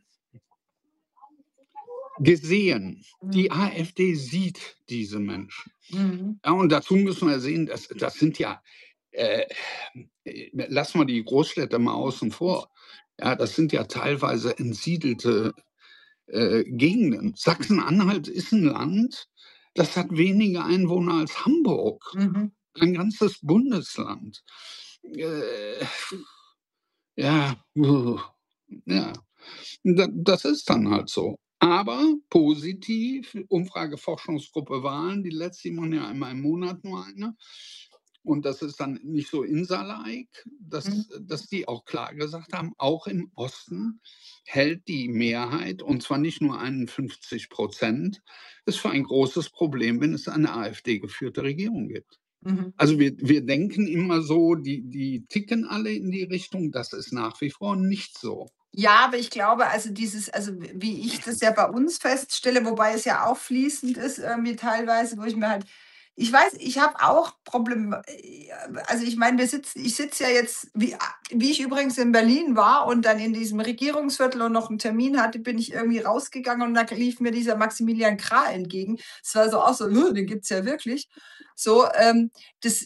gesehen. Die mhm, AfD sieht diese Menschen. mhm, Ja, und dazu müssen wir sehen, das sind ja, äh, lassen wir die Großstädte mal außen vor. Ja, das sind ja teilweise entsiedelte, Gegenden. Sachsen-Anhalt ist ein Land, das hat weniger Einwohner als Hamburg, mhm. ein ganzes Bundesland. Äh, ja, ja. Das ist dann halt so. Aber positiv, Umfrage Forschungsgruppe Wahlen, die letzte, die machen ja einmal im Monat nur eine. Und das ist dann nicht so Insa-like, Mhm. dass die auch klar gesagt haben, auch im Osten hält die Mehrheit, und zwar nicht nur 51%, ist für ein großes Problem, wenn es eine AfD-geführte Regierung gibt. Mhm. Also, wir denken immer so, die ticken alle in die Richtung, das ist nach wie vor nicht so. Ja, aber ich glaube, also wie ich das ja bei uns feststelle, wobei es ja auch fließend ist, irgendwie teilweise, wo ich mir halt Ich weiß, ich habe auch Probleme. Also ich meine, ich sitze ja jetzt, wie ich übrigens in Berlin war und dann in diesem Regierungsviertel und noch einen Termin hatte, bin ich irgendwie rausgegangen und da lief mir dieser Maximilian Krah entgegen. Es war so auch so, den gibt es ja wirklich. So, das,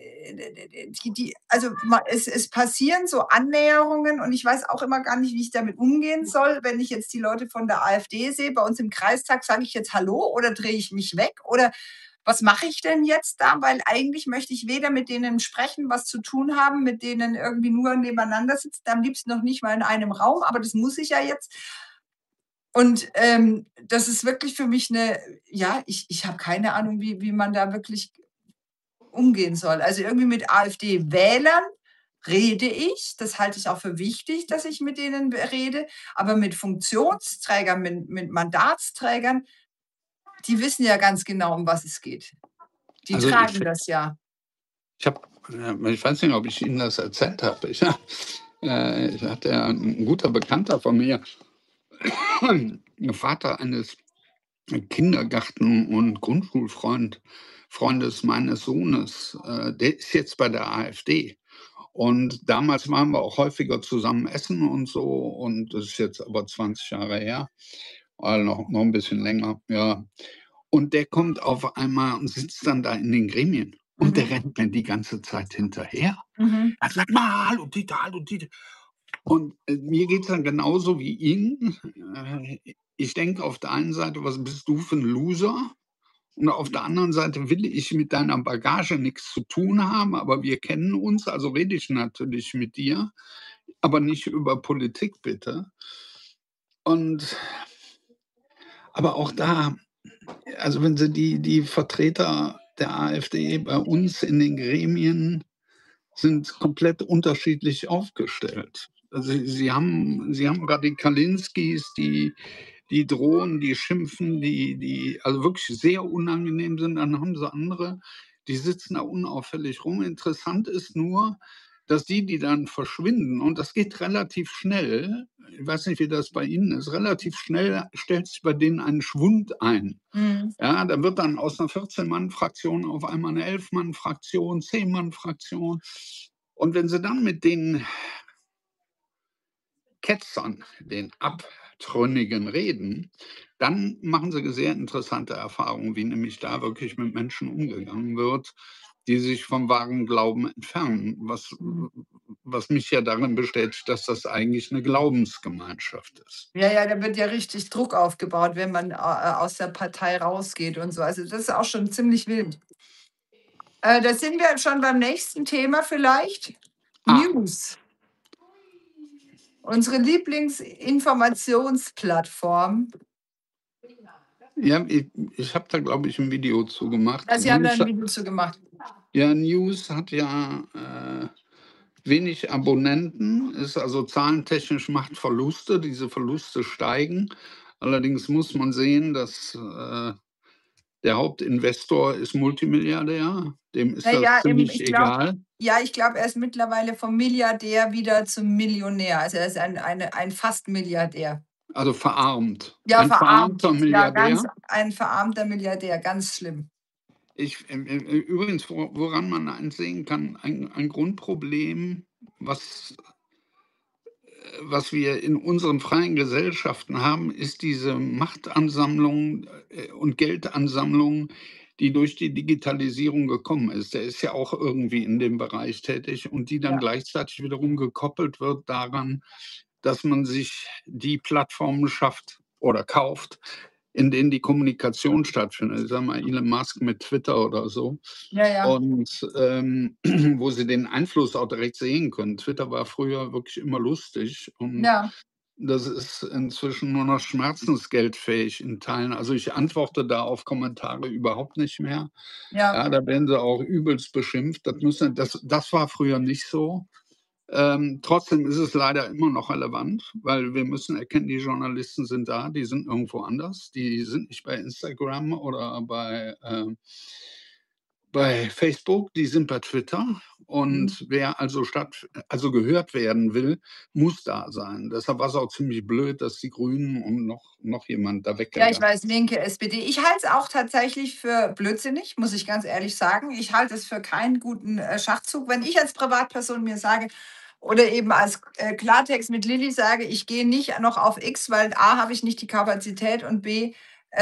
es passieren so Annäherungen und ich weiß auch immer gar nicht, wie ich damit umgehen soll, wenn ich jetzt die Leute von der AfD sehe. Bei uns im Kreistag sage ich jetzt Hallo oder drehe ich mich weg oder was mache ich denn jetzt da? Weil eigentlich möchte ich weder mit denen sprechen, was zu tun haben, mit denen irgendwie nur nebeneinander sitzen, am liebsten noch nicht mal in einem Raum, aber das muss ich ja jetzt. Und das ist wirklich für mich ich habe keine Ahnung, wie man da wirklich umgehen soll. Also irgendwie mit AfD-Wählern rede ich, das halte ich auch für wichtig, dass ich mit denen rede, aber mit Funktionsträgern, mit Mandatsträgern, die wissen ja ganz genau, um was es geht. Die Also tragen das ja. ich weiß nicht, ob ich Ihnen das erzählt habe. Ich hatte ein guter Bekannter von mir, Vater eines Kindergarten- und Grundschulfreundes meines Sohnes, der ist jetzt bei der AfD. Und damals waren wir auch häufiger zusammen essen und so. Und das ist jetzt aber 20 Jahre her, noch ein bisschen länger, ja. Und der kommt auf einmal und sitzt dann da in den Gremien. Und der rennt mir die ganze Zeit hinterher. Er sagt mal, hallo Dieter, hallo Dieter. Und mir geht es dann genauso wie Ihnen. Ich denke auf der einen Seite, was bist du für ein Loser? Und auf der anderen Seite will ich mit deiner Bagage nichts zu tun haben, aber wir kennen uns, also rede ich natürlich mit dir, aber nicht über Politik bitte. Aber auch da, also wenn Sie die Vertreter der AfD bei uns in den Gremien sind komplett unterschiedlich aufgestellt. Also Sie haben Radikalinskis, die drohen, die schimpfen, die also wirklich sehr unangenehm sind. Dann haben Sie andere, die sitzen da unauffällig rum. Interessant ist nur, dass die dann verschwinden und das geht relativ schnell. Ich weiß nicht, wie das bei Ihnen ist. Relativ schnell stellt sich bei denen ein Schwund ein. Ja, da wird dann aus 'ner 14-Mann-Fraktion auf einmal 'ne 11-Mann-Fraktion, 10-Mann-Fraktion. Und wenn Sie dann mit den Ketzern, den Abtrünnigen reden, dann machen Sie sehr interessante Erfahrungen, wie nämlich da wirklich mit Menschen umgegangen wird, die sich vom wahren Glauben entfernen, was mich ja darin bestätigt, dass das eigentlich 'ne Glaubensgemeinschaft ist. Ja, da wird ja richtig Druck aufgebaut, wenn man aus der Partei rausgeht und so. Also das ist auch schon ziemlich wild. Da sind wir schon beim nächsten Thema vielleicht. News. Unsere Lieblingsinformationsplattform. Ja, ich habe da, glaube ich, 'n Video zu gemacht. Sie haben da 'n Video zu gemacht. Ja, News hat ja wenig Abonnenten, ist also zahlentechnisch macht Verluste. Diese Verluste steigen. Allerdings muss man sehen, dass der Hauptinvestor ist Multimilliardär. Dem ist das ziemlich egal. Ich glaube, er ist mittlerweile vom Milliardär wieder zum Millionär. Also er ist ein Fast-Milliardär. Also verarmt. Ja, Ein verarmt. verarmter Milliardär. Ein verarmter Milliardär, ganz schlimm. Übrigens, woran man eins sehen kann, ein Grundproblem, was wir in unseren freien Gesellschaften haben, ist diese Machtansammlung und Geldansammlung, die durch die Digitalisierung gekommen ist. Der ist ja auch irgendwie in dem Bereich tätig und die dann gleichzeitig wiederum gekoppelt wird daran, dass man sich die Plattformen schafft oder kauft, in denen die Kommunikation stattfindet. Ich sage mal, Elon Musk mit Twitter oder so. Und wo Sie den Einfluss auch direkt sehen können. Twitter war früher wirklich immer lustig und das ist inzwischen nur noch schmerzensgeldfähig in Teilen. Also, ich antworte da auf Kommentare überhaupt nicht mehr. Ja, da werden sie auch übelst beschimpft. Das war früher nicht so. Trotzdem ist es leider immer noch relevant, weil wir müssen erkennen, die Journalisten sind da, die sind irgendwo anders. Die sind nicht bei Instagram oder bei Facebook, die sind bei Twitter Und wer also gehört werden will, muss da sein. Deshalb war es auch ziemlich blöd, dass die Grünen und noch jemand da Ja, ich weggegangen weiß, linke SPD. Ich halte es auch tatsächlich für blödsinnig, muss ich ganz ehrlich sagen. Ich halte es für keinen guten Schachzug. Wenn ich als Privatperson mir sage oder eben als Klartext mit Lilly sage, ich gehe nicht noch auf X, weil A, habe ich nicht die Kapazität und B,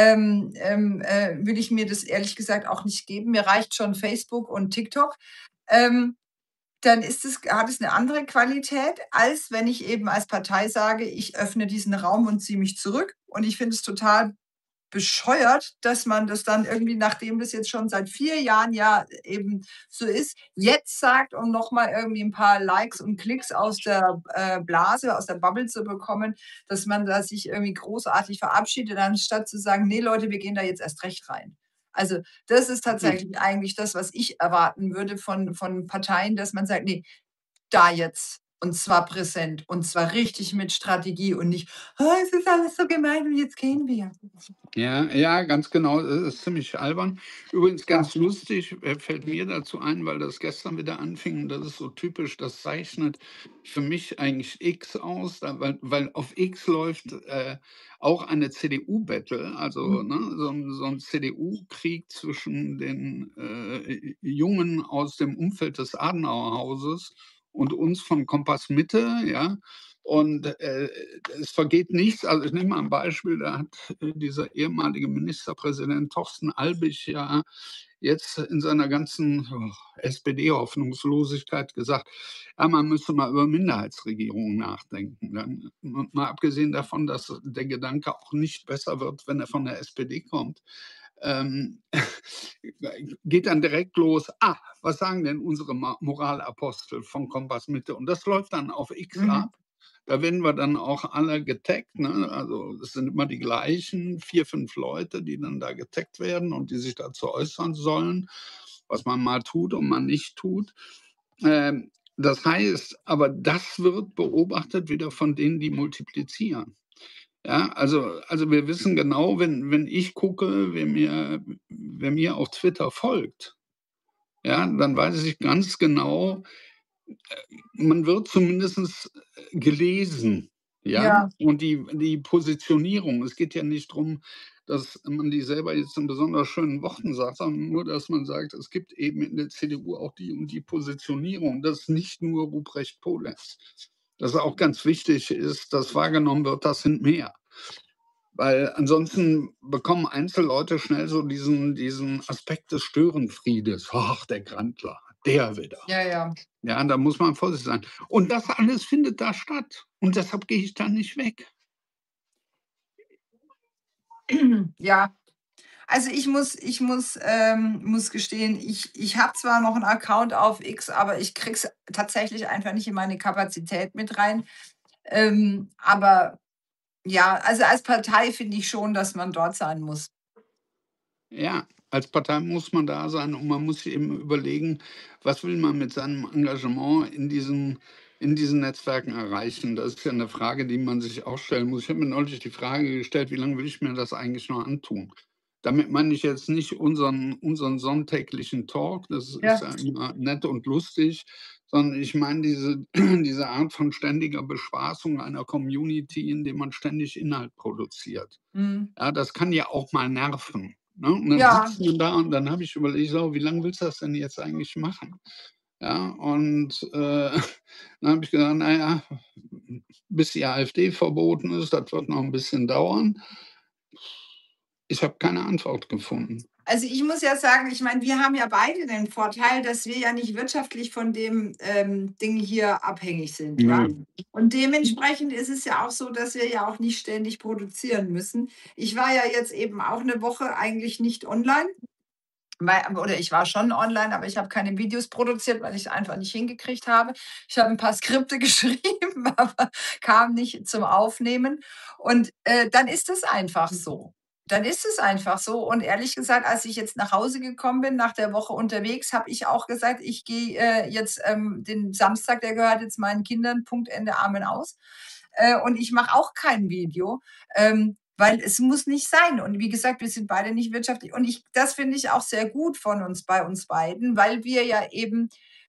will ich mir das ehrlich gesagt auch nicht geben. Mir reicht schon Facebook und TikTok. Ähm, Dann hat es eine andere Qualität, als wenn ich eben als Partei sage, ich öffne diesen Raum und ziehe mich zurück. Und ich finde es total bescheuert, dass man das dann irgendwie, nachdem das jetzt schon seit 4 Jahren ja eben so ist, jetzt sagt, um noch mal irgendwie ein paar Likes und Klicks aus der Blase, aus der Bubble zu bekommen, dass man da sich irgendwie großartig verabschiedet, anstatt zu sagen: „Ne, Leute, wir gehen da jetzt erst recht rein.“ Also, das ist tatsächlich eigentlich das, was ich erwarten würde von Parteien, dass man sagt: „Ne, da jetzt und zwar präsent und zwar richtig mit Strategie und nicht: „Ah, es ist alles so gemein und jetzt gehen wir.“ Ja, ganz genau. Das ist ziemlich albern. Übrigens Ja. ganz lustig, fällt mir dazu ein, weil das gestern wieder anfing und das ist so typisch, das zeichnet für mich eigentlich X aus, weil auf X läuft auch eine CDU-Battle, also Mhm. ne, so ein CDU-Krieg zwischen den Jungen aus dem Umfeld des Adenauerhauses und uns von Kompass Mitte, ja. Und es vergeht nichts. Also ich nehme mal ein Beispiel, da hat dieser ehemalige Ministerpräsident Thorsten Albig ja jetzt in seiner ganzen SPD-Hoffnungslosigkeit gesagt, ja, man müsse mal über Minderheitsregierungen nachdenken. Dann, mal abgesehen davon, dass der Gedanke auch nicht besser wird, wenn er von der SPD kommt. Ähm, geht dann direkt los, was sagen denn unsere Moralapostel von Kompass Mitte? Und das läuft dann auf X Mhm. ab. Da werden wir dann auch alle getaggt, ne? Also, es sind immer die gleichen 4, 5 Leute, die dann da getaggt werden und die sich dazu äußern sollen, was man mal tut und man nicht tut. Das heißt, aber das wird beobachtet wieder von denen, die multiplizieren. Ja, also wir wissen genau, wenn ich gucke, wer mir auf Twitter folgt, ja, dann weiß ich ganz genau, man wird zumindest gelesen, ja? Ja, Und die Positionierung, es geht ja nicht drum, dass man die selber jetzt in besonders schönen Worten sagt, sondern nur, dass man sagt, es gibt eben in der CDU auch die und die Positionierung. Das ist nicht nur Ruprecht Polenz. Dass auch ganz wichtig ist, dass wahrgenommen wird, das sind mehr. Weil ansonsten bekommen Einzelleute schnell so diesen Aspekt des Störenfriedes. „Ach, der Grandler, der wieder.“ ja, ja. Ja, da muss man vorsichtig sein. Und das alles findet da statt. Und deshalb gehe ich da nicht weg. Ja, also muss gestehen, ich habe zwar noch einen Account auf X, aber ich kriege es tatsächlich einfach nicht in meine Kapazität mit rein. Aber ja, also als Partei finde ich schon, dass man dort sein muss. Ja, als Partei muss man da sein und man muss sich eben überlegen, was will man mit seinem Engagement in diesen Netzwerken erreichen? Das ist ja eine Frage, die man sich auch stellen muss. Ich habe mir neulich die Frage gestellt: „Wie lange will ich mir das eigentlich noch antun?“ Damit meine ich jetzt nicht unseren sonntäglichen Talk, das ist Ja. ja immer nett und lustig, sondern ich meine diese Art von ständiger Bespaßung einer Community, indem man ständig Inhalt produziert. Mhm. Ja, das kann ja auch mal nerven, ne? Und dann Ja, sitzt man da und dann habe ich überlegt: „So, wie lange willst du das denn jetzt eigentlich machen?“ Ja, und dann habe ich gesagt: „Na ja, bis die AfD verboten ist, das wird noch ein bisschen dauern.“ Ich habe keine Antwort gefunden. also ich muss ja sagen, ich meine, wir haben ja beide den Vorteil, dass wir ja nicht wirtschaftlich von dem Ding hier abhängig sind, Nö. ja. Und dementsprechend ist es ja auch so, dass wir ja auch nicht ständig produzieren müssen. Ich war ja jetzt eben auch eine Woche eigentlich nicht online. Oder ich war schon online, aber ich habe keine Videos produziert, weil ich es einfach nicht hingekriegt habe. Ich habe ein paar Skripte geschrieben, aber kam nicht zum Aufnehmen. Und dann ist es einfach so. Dann ist es einfach so. Und ehrlich gesagt, als ich jetzt nach Hause gekommen bin, nach der Woche unterwegs, habe ich auch gesagt, ich gehe jetzt den Samstag, der gehört jetzt meinen Kindern, Punkt, Ende, Amen aus. Und ich mache auch kein Video. Weil es muss nicht sein. Und wie gesagt, wir sind beide nicht wirtschaftlich. Und das finde ich auch sehr gut von uns, bei uns beiden, weil wir ja eben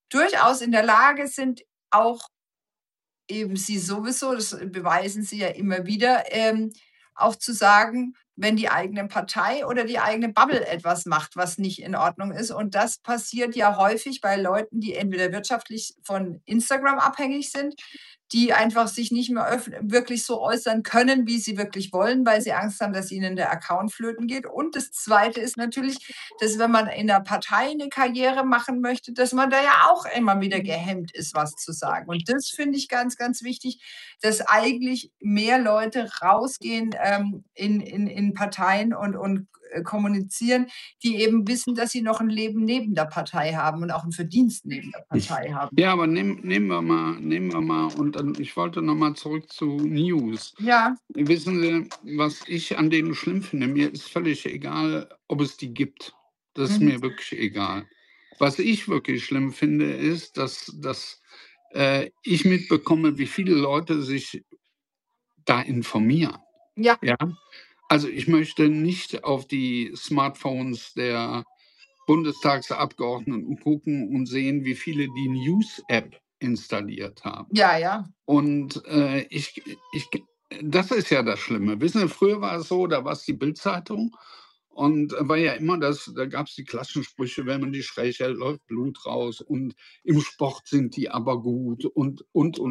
durchaus in der Lage sind, auch eben Sie sowieso, das beweisen Sie ja immer wieder, auch zu sagen, wenn die eigene Partei oder die eigene Bubble etwas macht, was nicht in Ordnung ist. Und das passiert ja häufig bei Leuten, die entweder wirtschaftlich von Instagram abhängig sind, die einfach sich nicht mehr wirklich so äußern können, wie sie wirklich wollen, weil sie Angst haben, dass ihnen der Account flöten geht. Und das Zweite ist natürlich, dass wenn man in der Partei eine Karriere machen möchte, dass man da ja auch immer wieder gehemmt ist, was zu sagen. Und das finde ich ganz, ganz wichtig, dass eigentlich mehr Leute rausgehen in Parteien und kommunizieren, die eben wissen, dass sie noch ein Leben neben der Partei haben und auch einen Verdienst neben der Partei haben. Ja, aber nehmen wir mal und dann, ich wollte noch mal zurück zu News. Ja, Wissen Sie, was ich an denen schlimm finde? Mir ist völlig egal, ob es die gibt. Das ist mir wirklich egal. Was ich wirklich schlimm finde, ist, dass ich mitbekomme, wie viele Leute sich da informieren. ja, Ja? Also, ich möchte nicht auf die Smartphones der Bundestagsabgeordneten gucken und sehen, wie viele die News-App installiert haben. ja, ja. Und, das ist ja das Schlimme. Wissen Sie, früher war es so, da war's die Bildzeitung und war ja immer da gab's die Klassensprüche: „Wenn man die schräg hält, läuft Blut raus“ und „im Sport sind die aber gut“ und.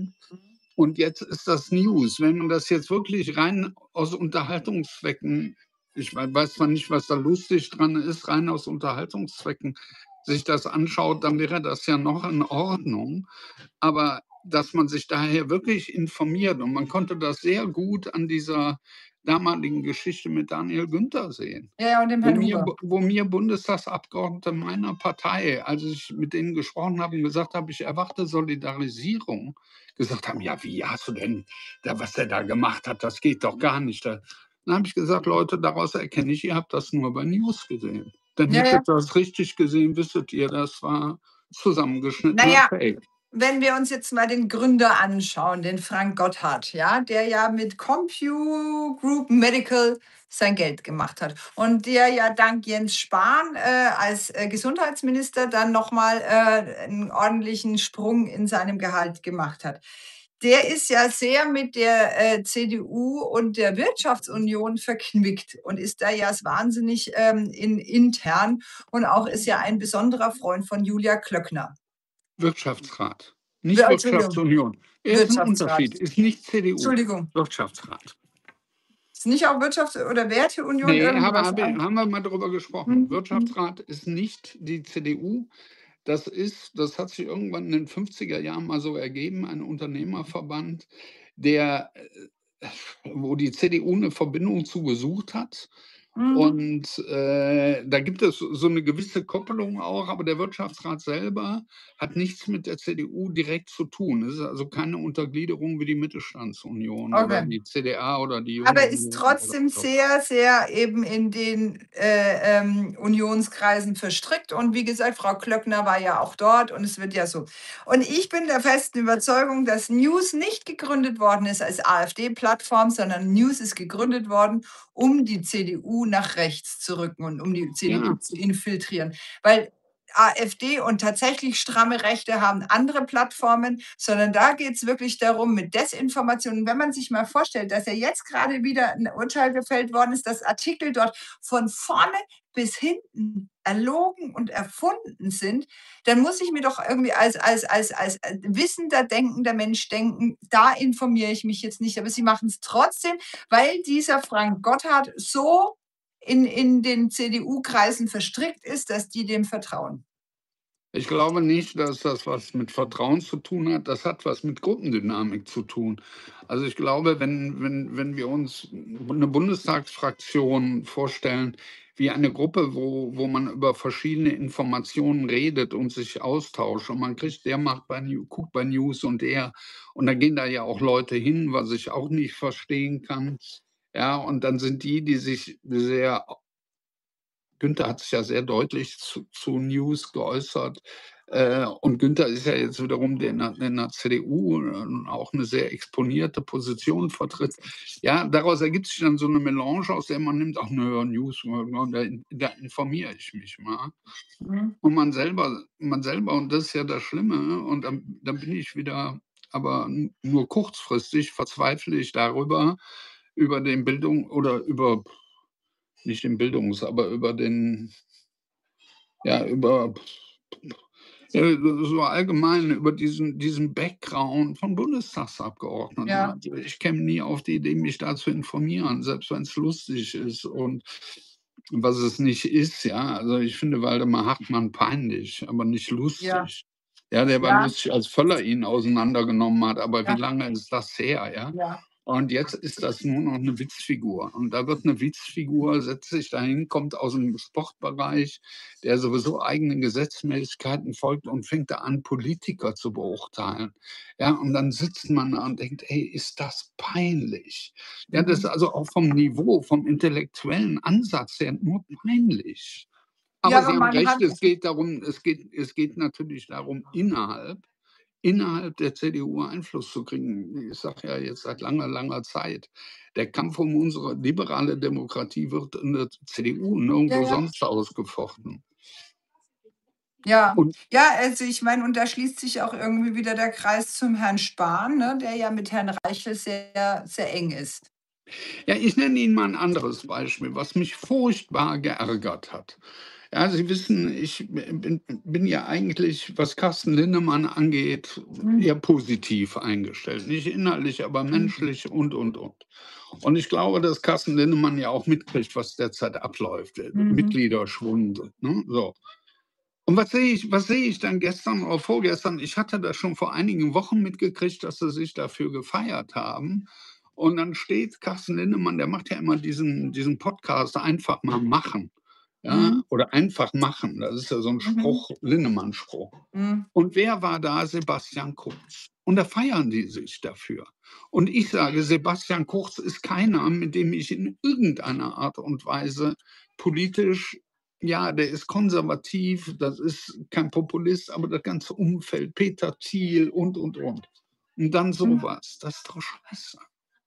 Und jetzt ist das News. Wenn man das jetzt wirklich rein aus Unterhaltungszwecken, ich weiß zwar nicht, was da lustig dran ist, rein aus Unterhaltungszwecken sich das anschaut, dann wäre das ja noch in Ordnung. Aber dass man sich daher wirklich informiert, und man konnte das sehr gut an dieser damaligen Geschichte mit Daniel Günther sehen, Ja, ja, und dem wo Herrn mir Huber. wo mir Bundestagsabgeordnete meiner Partei, als ich mit denen gesprochen habe und gesagt habe, ich erwarte Solidarisierung, gesagt haben: „Ja, wie hast du denn da, was der da gemacht hat, das geht doch gar nicht.“ Dann habe ich gesagt: „Leute, daraus erkenne ich, ihr habt das nur bei News gesehen. Denn Ja, ja. hättet ihr das richtig gesehen, wüsstet ihr, das war zusammengeschnittener Naja, Fake.“ wenn wir uns jetzt mal den Gründer anschauen, den Frank Gotthard, ja, der ja mit Compu Group Medical sein Geld gemacht hat und der ja dank Jens Spahn als Gesundheitsminister dann nochmal einen ordentlichen Sprung in seinem Gehalt gemacht hat. Der ist ja sehr mit der CDU und der Wirtschaftsunion verquickt und ist da ja wahnsinnig intern und auch ist ja ein besonderer Freund von Julia Klöckner. Wirtschaftsrat, nicht Entschuldigung, Wirtschaftsunion. Ist 'n Wirtschaftsrat. Unterschied, ist nicht CDU, Entschuldigung. Wirtschaftsrat. Ist nicht auch Wirtschafts- oder Werteunion Ne, irgendwas? haben wir mal drüber gesprochen. Wirtschaftsrat ist nicht die CDU. Das hat sich irgendwann in den 50er Jahren mal so ergeben, ein Unternehmerverband, der wo die CDU 'ne Verbindung zu gesucht hat. Mhm. Und, da gibt es so 'ne gewisse Koppelung auch, aber der Wirtschaftsrat selber hat nichts mit der CDU direkt zu tun. Es ist also keine Untergliederung wie die Mittelstandsunion oder Okay. die CDA oder die Aber ist Jungunion oder trotzdem so. sehr, sehr eben in den Unionskreisen verstrickt. Und wie gesagt, Frau Klöckner war ja auch dort und es wird ja so. Und ich bin der festen Überzeugung, dass News nicht gegründet worden ist als AfD-Plattform, sondern News ist gegründet worden, um die CDU nach rechts zu rücken und um die CDU Ja, zu infiltrieren. Weil AfD und tatsächlich stramme Rechte haben andere Plattformen, sondern da geht es wirklich darum, mit Desinformation. Und wenn man sich mal vorstellt, dass ja jetzt gerade wieder ein Urteil gefällt worden ist, dass Artikel dort von vorne bis hinten erlogen und erfunden sind, dann muss ich mir doch irgendwie als wissender, denkender Mensch denken, da informiere ich mich jetzt nicht. Aber sie machen es trotzdem, weil dieser Frank Gotthard so in den CDU-Kreisen verstrickt ist, dass die dem vertrauen. ich glaube nicht, dass das was mit Vertrauen zu tun hat. Das hat was mit Gruppendynamik zu tun. Also, ich glaube, wenn wir uns 'ne Bundestagsfraktion vorstellen wie eine Gruppe, wo man über verschiedene Informationen redet und sich austauscht und man kriegt, der macht bei guckt bei News und der, und dann gehen da ja auch Leute hin, was ich auch nicht verstehen kann. Ja, und dann sind die sich sehr, Günther hat sich ja sehr deutlich zu News geäußert, Und Günther ist ja jetzt wiederum, der in der CDU auch eine sehr exponierte Position vertritt. Ja, daraus ergibt sich dann so eine Melange, aus der man nimmt: „Ach na ja, News, da informiere ich mich mal.“ Mhm. Und man selber und das ist ja das Schlimme, und dann bin ich wieder, aber nur kurzfristig verzweifle ich darüber, über den Bildung oder über nicht den Bildungs aber über den, ja, über so allgemein über diesen Background von Bundestagsabgeordneten. Ja, Also, ich käme nie auf die Idee, mich da zu informieren, selbst wenn es lustig ist und was es nicht ist, ja. Also, ich finde Waldemar Hartmann peinlich, aber nicht ja, lustig. Ja, der war ja, lustig, als Völler ihn auseinandergenommen hat, aber wie ja, lange ist das her, ja? ja. Und jetzt ist das nur noch 'ne Witzfigur. Und da wird 'ne Witzfigur, setzt sich dahin, kommt aus'm Sportbereich, der sowieso eigenen Gesetzmäßigkeiten folgt, und fängt da an, Politiker zu beurteilen. Ja, und dann sitzt man da und denkt: „Ey, ist das peinlich?“ Ja, das ist Mhm. also auch vom Niveau, vom intellektuellen Ansatz her nur peinlich. Ja, Aber aber Sie haben man recht, hat es geht natürlich darum, innerhalb der CDU Einfluss zu kriegen. Ich sage ja jetzt seit langer, langer Zeit, der Kampf um unsere liberale Demokratie wird in der CDU ja, nirgendwo ja. sonst ausgefochten. Ja. Und Ja, also ich meine, und da schließt sich auch irgendwie wieder der Kreis zum Herrn Spahn, ne, der ja mit Herrn Reichel sehr, sehr eng ist. ja, ich nenne Ihnen mal ein anderes Beispiel, was mich furchtbar geärgert hat. Ja, Sie wissen, ich bin ja eigentlich, was Carsten Linnemann angeht, Mhm. eher positiv eingestellt. Nicht inhaltlich, aber Mhm. menschlich und. Und ich glaube, dass Carsten Linnemann ja auch mitkriegt, was derzeit abläuft, Mhm. Mitgliederschwund, ne, so. Und was sehe ich dann gestern oder vorgestern? Ich hatte das schon vor einigen Wochen mitgekriegt, dass sie sich dafür gefeiert haben. Und dann steht Carsten Linnemann, der macht ja immer diesen Podcast „Einfach mal machen“, ja, Mhm. oder „Einfach machen“. Das ist ja so 'n Mhm. Spruch, Linnemann-Spruch. Mhm. Und wer war da? Sebastian Kurz. Und da feiern die sich dafür. Und ich sage, Sebastian Kurz ist keiner, mit dem ich in irgendeiner Art und Weise politisch, ja, der ist konservativ, das ist kein Populist, aber das ganze Umfeld, Peter Thiel und. Und dann so Mhm. was, das ist doch scheiße.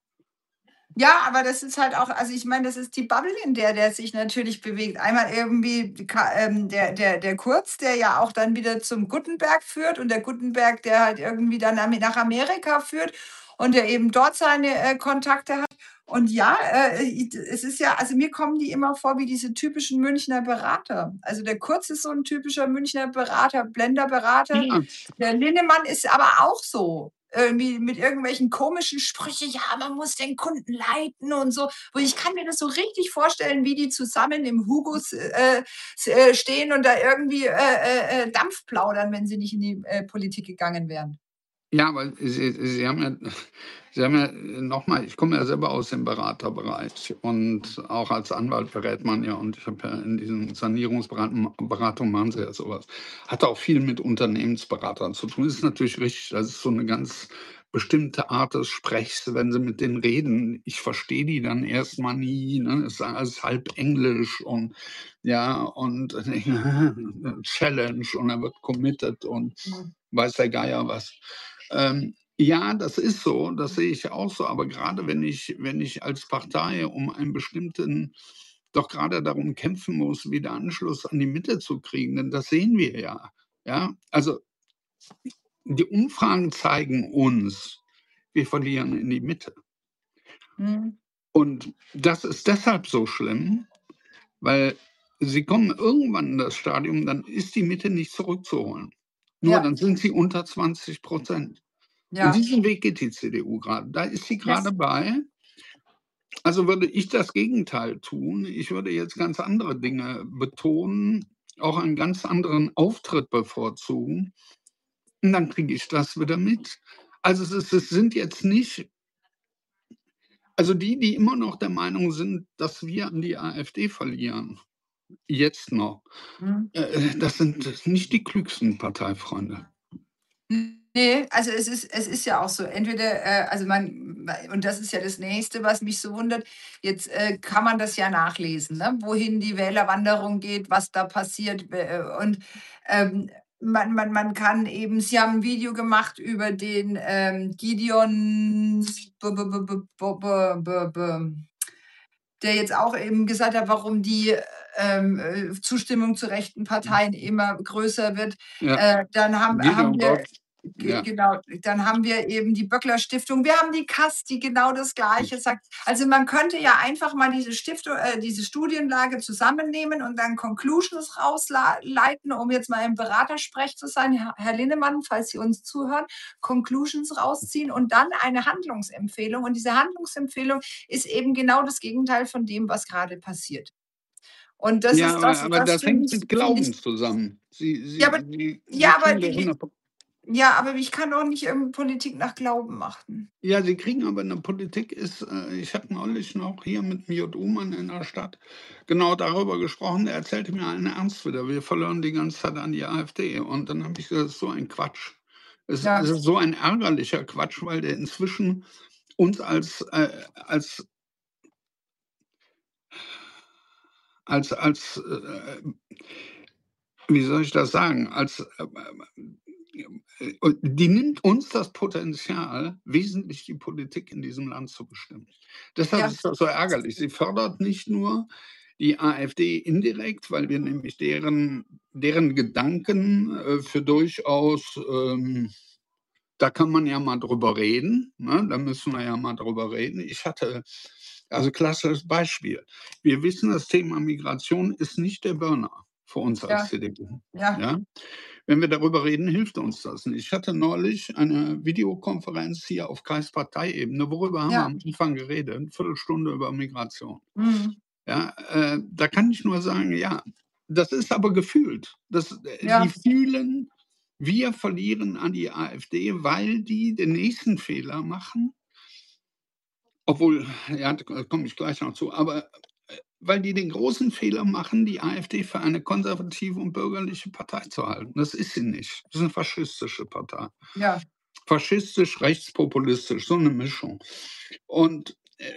Ja, aber das ist halt auch, also ich meine, das ist die Bubble, in der sich natürlich bewegt. Einmal irgendwie der Kurz, der ja auch dann wieder zum Gutenberg führt, und der Gutenberg, der halt irgendwie dann nach Amerika führt und der eben dort seine Kontakte hat. Und ja, es ist ja, also mir kommen die immer vor wie diese typischen Münchner Berater. Also der Kurz ist so ein typischer Münchner Berater, Blenderberater. Ja, Der Linnemann ist aber auch so. Irgendwie mit irgendwelchen komischen Sprüche, ja, man muss den Kunden leiten und so. Wo ich kann mir das so richtig vorstellen, wie die zusammen im Hugos stehen und da irgendwie Dampf plaudern, wenn sie nicht in die Politik gegangen wären. ja, aber Sie haben ja noch mal, ich komme ja selber aus dem Beraterbereich, und auch als Anwalt berät man ja, und ich habe ja in diesen Sanierungsberatungen machen Sie ja so was. Hat auch viel mit Unternehmensberatern zu tun. Ist natürlich richtig, das ist so eine ganz bestimmte Art des Sprechs, wenn Sie mit denen reden. Ich verstehe die dann erst mal nie, ne? Ist alles halb Englisch und ja, und Challenge, und er wird committed und Mhm. weiß der Geier was. Ja, das ist so, das sehe ich auch so, aber gerade wenn ich als Partei um einen bestimmten, doch gerade darum kämpfen muss, wieder Anschluss an die Mitte zu kriegen, denn das sehen wir ja, ja? Also, die Umfragen zeigen uns, wir verlieren in die Mitte. Mhm. Und das ist deshalb so schlimm, weil sie kommen irgendwann in das Stadium, dann ist die Mitte nicht zurückzuholen. Nur Ja, dann sind sie unter 20%. Und ja, diesen Weg geht die CDU gerade. Da ist sie ja. gerade bei. Also, würde ich das Gegenteil tun. Ich würde jetzt ganz andere Dinge betonen, auch einen ganz anderen Auftritt bevorzugen, und dann kriege ich das wieder mit. Also, es sind jetzt nicht, also die immer noch der Meinung sind, dass wir an die AfD verlieren, jetzt noch, Mhm. das sind nicht die klügsten Parteifreunde. Ne, also es ist ja auch so, entweder, also und das ist ja das Nächste, was mich so wundert, jetzt, kann man das ja nachlesen, ne, wohin die Wählerwanderung geht, was da passiert, und, ähm, man kann eben, Sie haben ein Video gemacht über den Gideon, der jetzt auch eben gesagt hat, warum die Zustimmung zu rechten Parteien immer größer wird. Ja, Dann haben Gideon wir Gott, ja. genau, dann haben wir eben die Böckler Stiftung. Wir haben die KAS, die genau das Gleiche sagt. Also man könnte ja einfach mal diese diese Studienlage zusammennehmen und dann Conclusions rausleiten, um jetzt mal im Beratersprech zu sein. Herr Linnemann, falls Sie uns zuhören, Conclusions rausziehen und dann eine Handlungsempfehlung. Und diese Handlungsempfehlung ist eben genau das Gegenteil von dem, was gerade passiert. Und das Ja, ist das, aber das das hängt finde mit ich, Glauben zusammen. ja, aber, Sie ja, aber kriegen doch die, 100. ja, aber ich kann doch nicht Politik nach Glauben machen. Ja, Sie kriegen aber eine Politik ist ich habe neulich noch hier mit dem J. Uhmann in der Stadt genau darüber gesprochen. Der erzählte mir allen Ernst wieder, wir verlieren die ganze Zeit an die AfD. Und dann habe ich gesagt: „Das ist so ein Quatsch.“ Ja, Es ist so ein ärgerlicher Quatsch, weil der inzwischen uns als wie soll ich das sagen, die nimmt uns das Potenzial, wesentlich die Politik in diesem Land zu bestimmen. Deshalb ja, ist das so ärgerlich. Sie fördert nicht nur die AfD indirekt, weil wir nämlich deren Gedanken für durchaus da kann man ja mal drüber reden, ne? Da müssen wir ja mal drüber reden. Also klassisches Beispiel. Wir wissen, das Thema Migration ist nicht der Burner für uns als ja, CDU, ja. ja? Wenn wir darüber reden, hilft uns das nicht. Ich hatte neulich eine Videokonferenz hier auf Kreisparteiebene. Worüber haben wir Ja. am Anfang geredet? 'Ne Viertelstunde über Migration. Mhm. Ja, da kann ich nur sagen, ja, das ist aber gefühlt. Die Ja. fühlen, wir verlieren an die AfD, weil die den nächsten Fehler machen, obwohl, ja, da komme ich gleich noch zu, aber, weil die den großen Fehler machen, die AfD für eine konservative und bürgerliche Partei zu halten. Das ist sie nicht. Das ist 'ne faschistische Partei. Ja. Faschistisch, rechtspopulistisch, so eine Mischung. Und,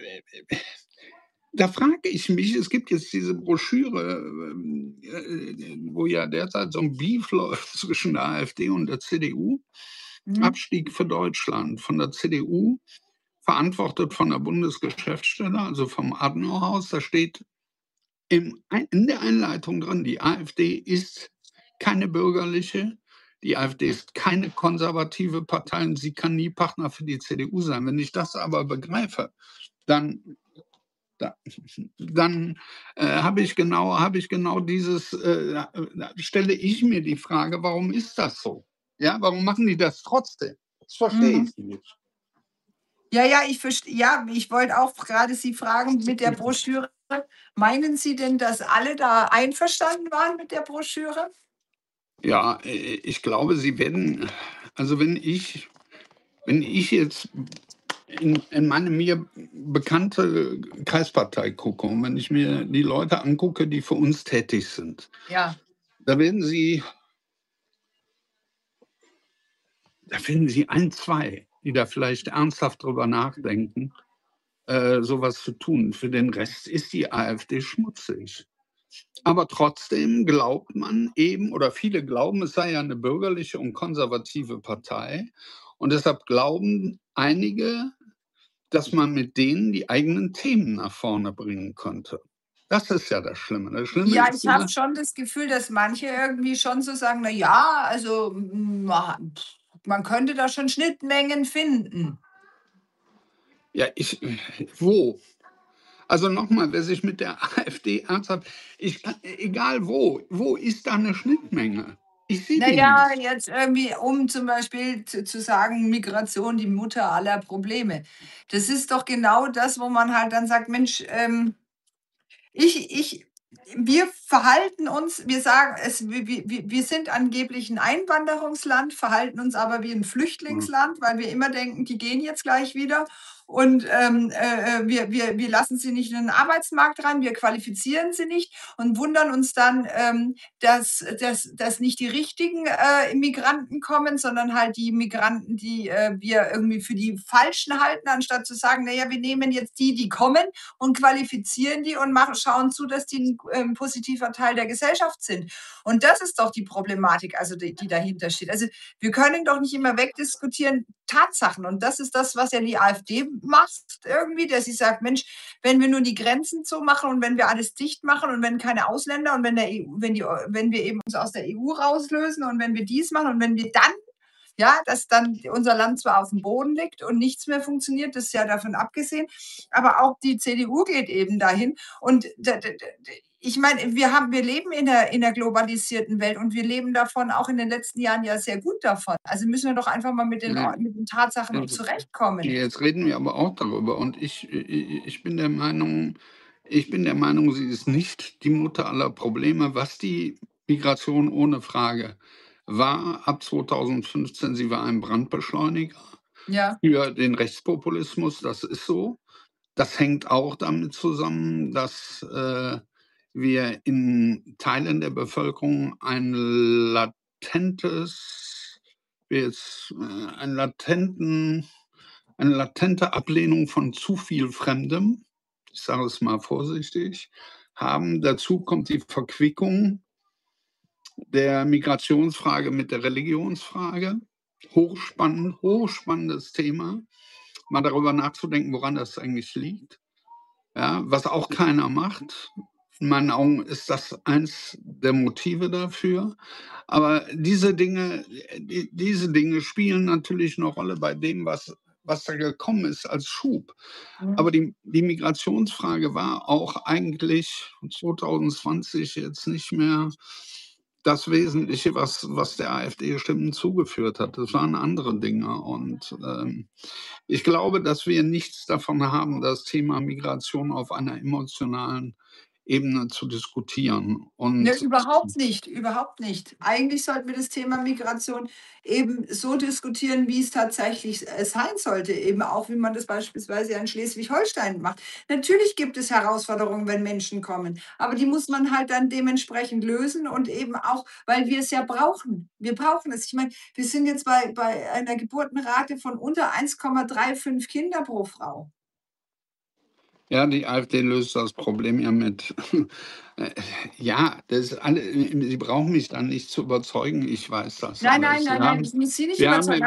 da frage ich mich, es gibt jetzt diese Broschüre, wo ja derzeit so 'n Beef läuft zwischen der AfD und der CDU. Mhm. Abstieg für Deutschland von der CDU, verantwortet von der Bundesgeschäftsstelle, also vom Adenauerhaus. Da steht in der Einleitung drin, die AfD ist keine bürgerliche, die AfD ist keine konservative Partei und sie kann nie Partner für die CDU sein. Wenn ich das aber begreife, dann da dann, habe ich genau dieses, da stelle ich mir die Frage: „Warum ist das so?“ Ja, warum machen die das trotzdem? Das verstehe Mhm. ich nicht. Ja, ja, ich wollte auch gerade Sie fragen mit der Broschüre. Meinen Sie denn, dass alle da einverstanden waren mit der Broschüre? Ja, ich glaube, sie werden also, wenn ich jetzt in meine mir bekannte Kreispartei gucke und wenn ich mir die Leute angucke, die für uns tätig sind, Ja. da werden Sie da finden Sie ein, 2, die da vielleicht ernsthaft drüber nachdenken, so was zu tun. Für den Rest ist die AfD schmutzig. Aber trotzdem glaubt man eben oder viele glauben, es sei ja eine bürgerliche und konservative Partei. Und deshalb glauben einige, dass man mit denen die eigenen Themen nach vorne bringen könnte. Das ist ja das Schlimme. Das Schlimme Ja, ist ich habe immer schon das Gefühl, dass manche irgendwie schon so sagen: „Na ja, also, man könnte da schon Schnittmengen finden.“ ja, wo? Also nochmal, wer sich mit der AfD ernsthaft egal wo ist da eine Schnittmenge? Ich sehe Na die ja, nicht. jetzt irgendwie, um zum Beispiel zu sagen, Migration die Mutter aller Probleme. Das ist doch genau das, wo man halt dann sagt: „Mensch, ich wir verhalten uns, wir sagen es, wir sind angeblich ein Einwanderungsland, verhalten uns aber wie ein Hm. Flüchtlingsland, weil wir immer denken, die gehen jetzt gleich wieder. und wir lassen sie nicht in den Arbeitsmarkt rein, wir qualifizieren sie nicht und wundern uns dann, dass nicht die richtigen Migranten kommen, sondern halt die Migranten, die wir irgendwie für die Falschen halten, anstatt zu sagen, naja, wir nehmen jetzt die kommen und qualifizieren die und schauen zu, dass die ein positiver Teil der Gesellschaft sind. Und das ist doch die Problematik, also die dahinter steht. Also wir können doch nicht immer wegdiskutieren Tatsachen. Und das ist das, was ja die AfD macht irgendwie, dass sie sagt, Mensch, wenn wir nur die Grenzen so machen und wenn wir alles dicht machen und wenn keine Ausländer und wenn wir eben uns aus der EU rauslösen und wenn wir dies machen und wenn wir dann dass dann unser Land zwar auf dem Boden liegt und nichts mehr funktioniert, das ist ja davon abgesehen, aber auch die CDU geht eben dahin. Und ich meine, wir leben in einer globalisierten Welt und wir leben davon auch in den letzten Jahren ja sehr gut davon. Also müssen wir doch einfach mal mit den Tatsachen zurechtkommen. Jetzt reden wir aber auch darüber und ich bin der Meinung, sie ist nicht die Mutter aller Probleme, was die Migration ohne Frage war ab 2015. Sie war ein Brandbeschleuniger für den Rechtspopulismus, das ist so. Das hängt auch damit zusammen, dass wir in Teilen der Bevölkerung eine latente Ablehnung von zu viel Fremdem, ich sage es mal vorsichtig, haben. Dazu kommt die Verquickung der Migrationsfrage mit der Religionsfrage. Hochspannendes Thema, mal darüber nachzudenken, woran das eigentlich liegt. Ja, was auch keiner macht. In meinen Augen ist das eins der Motive dafür. Aber diese Dinge spielen natürlich eine Rolle bei dem, was da gekommen ist als Schub. Aber die Migrationsfrage war auch eigentlich 2020 jetzt nicht mehr das Wesentliche, was der AfD-Stimmen zugeführt hat. Das waren andere Dinge. Und ich glaube, dass wir nichts davon haben, das Thema Migration auf einer emotionalen Ebene zu diskutieren. Und überhaupt nicht, überhaupt nicht. Eigentlich sollten wir das Thema Migration eben so diskutieren, wie es tatsächlich sein sollte, eben auch wie man das beispielsweise in Schleswig-Holstein macht. Natürlich gibt es Herausforderungen, wenn Menschen kommen, aber die muss man halt dann dementsprechend lösen und eben auch, weil wir es ja brauchen. Wir brauchen es. Ich meine, wir sind jetzt bei einer Geburtenrate von unter 1,35 Kinder pro Frau. Ja, die AfD löst das Problem ja mit. Das ist Sie brauchen mich dann nicht zu überzeugen, ich weiß das Nein, alles. das muss Sie nicht überzeugen.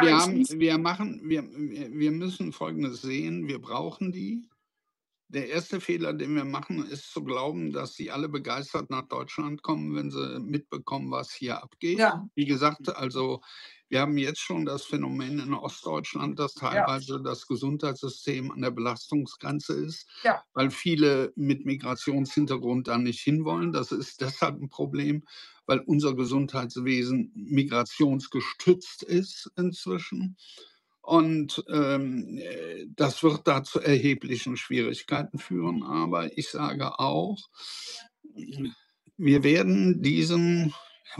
Wir müssen Folgendes sehen, wir brauchen die. Der erste Fehler, den wir machen, ist zu glauben, dass sie alle begeistert nach Deutschland kommen, wenn sie mitbekommen, was hier abgeht. Ja. Wie gesagt, also wir haben jetzt schon das Phänomen in Ostdeutschland, dass teilweise das Gesundheitssystem an der Belastungsgrenze ist, weil viele mit Migrationshintergrund da nicht hinwollen. Das ist deshalb ein Problem, weil unser Gesundheitswesen migrationsgestützt ist inzwischen. Und das wird da zu erheblichen Schwierigkeiten führen. Aber ich sage auch, wir werden diesen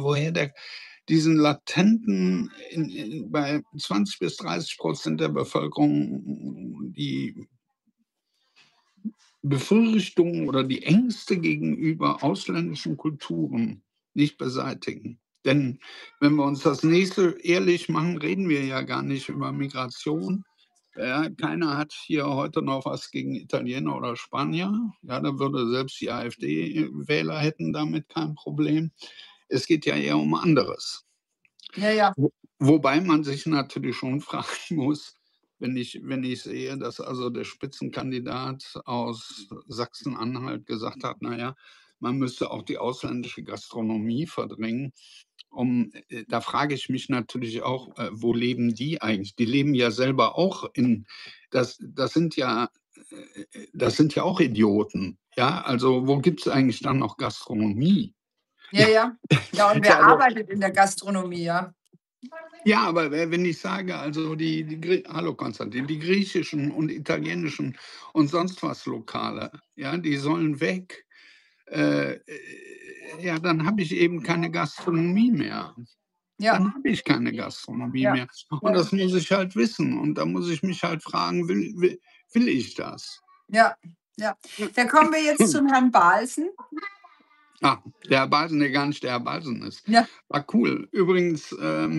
latenten, bei 20-30% der Bevölkerung, die Befürchtungen oder die Ängste gegenüber ausländischen Kulturen nicht beseitigen. Denn wenn wir uns das nächste ehrlich machen, reden wir ja gar nicht über Migration. Ja, keiner hat hier heute noch was gegen Italiener oder Spanier. Ja, da würde selbst die AfD-Wähler hätten damit kein Problem. Es geht ja eher um anderes. Ja. Wobei man sich natürlich schon fragen muss, wenn ich sehe, dass also der Spitzenkandidat aus Sachsen-Anhalt gesagt hat, naja, man müsste auch die ausländische Gastronomie verdrängen. Da frage ich mich natürlich auch, wo leben die eigentlich? Die leben ja selber auch das sind ja auch Idioten. Ja, also wo gibt es eigentlich dann noch Gastronomie? Ja, und wer arbeitet in der Gastronomie, ja? Ja, aber wenn ich sage, also hallo Konstantin, die griechischen und italienischen und sonst was Lokale, ja, die sollen weg, dann habe ich eben keine Gastronomie mehr. Ja, dann habe ich keine Gastronomie ja, mehr. Und ja, das muss ich halt wissen. Und da muss ich mich halt fragen, will ich das? ja, ja. Da kommen wir jetzt zum Herrn Balsen. Ah, der Herr Balsen, der gar nicht der Herr Balsen ist. Ja, War cool. Übrigens,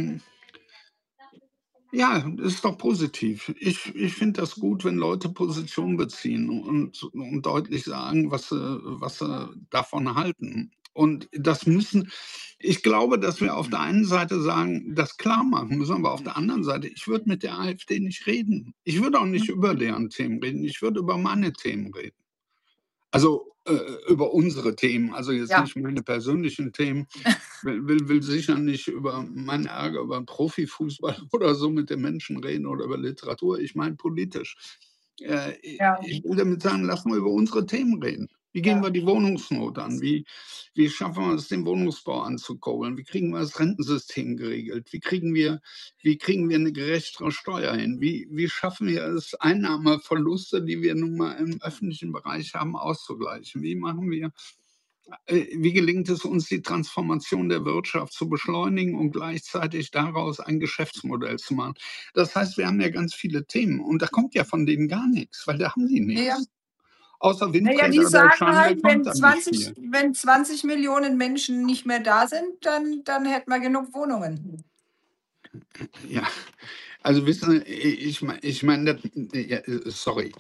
ja, das ist doch positiv. Ich finde das gut, wenn Leute Position beziehen und deutlich sagen, was sie davon halten. Und das müssen ich glaube, dass wir auf der einen Seite sagen, das klar machen müssen, aber auf der anderen Seite, ich würde mit der AfD nicht reden. Ich würde auch nicht über deren Themen reden. Ich würde über meine Themen reden. Also, über unsere Themen, also jetzt ja, nicht meine persönlichen Themen. Will sicher nicht über meinen Ärger über Profifußball oder so mit den Menschen reden oder über Literatur. Ich meine politisch. ja, Ich will damit sagen, lass mal über unsere Themen reden. Wie gehen ja. wir die Wohnungsnot an? Wie schaffen wir es, den Wohnungsbau anzukurbeln? Wie kriegen wir das Rentensystem geregelt? Wie kriegen wir eine gerechtere Steuer hin? Wie schaffen wir es, Einnahmeverluste, die wir nun mal im öffentlichen Bereich haben, auszugleichen? Wie gelingt es uns, die Transformation der Wirtschaft zu beschleunigen und gleichzeitig daraus ein Geschäftsmodell zu machen? Das heißt, wir haben ja ganz viele Themen und da kommt ja von denen gar nichts, weil da haben die Ja, ja. nichts. Außer Naja, die Windräder der sagen Schande halt, kommt da nicht viel. wenn 20 Millionen Menschen nicht mehr da sind, dann hätten wir genug Wohnungen. Ja, also wissen Sie, ich meine, ja, sorry.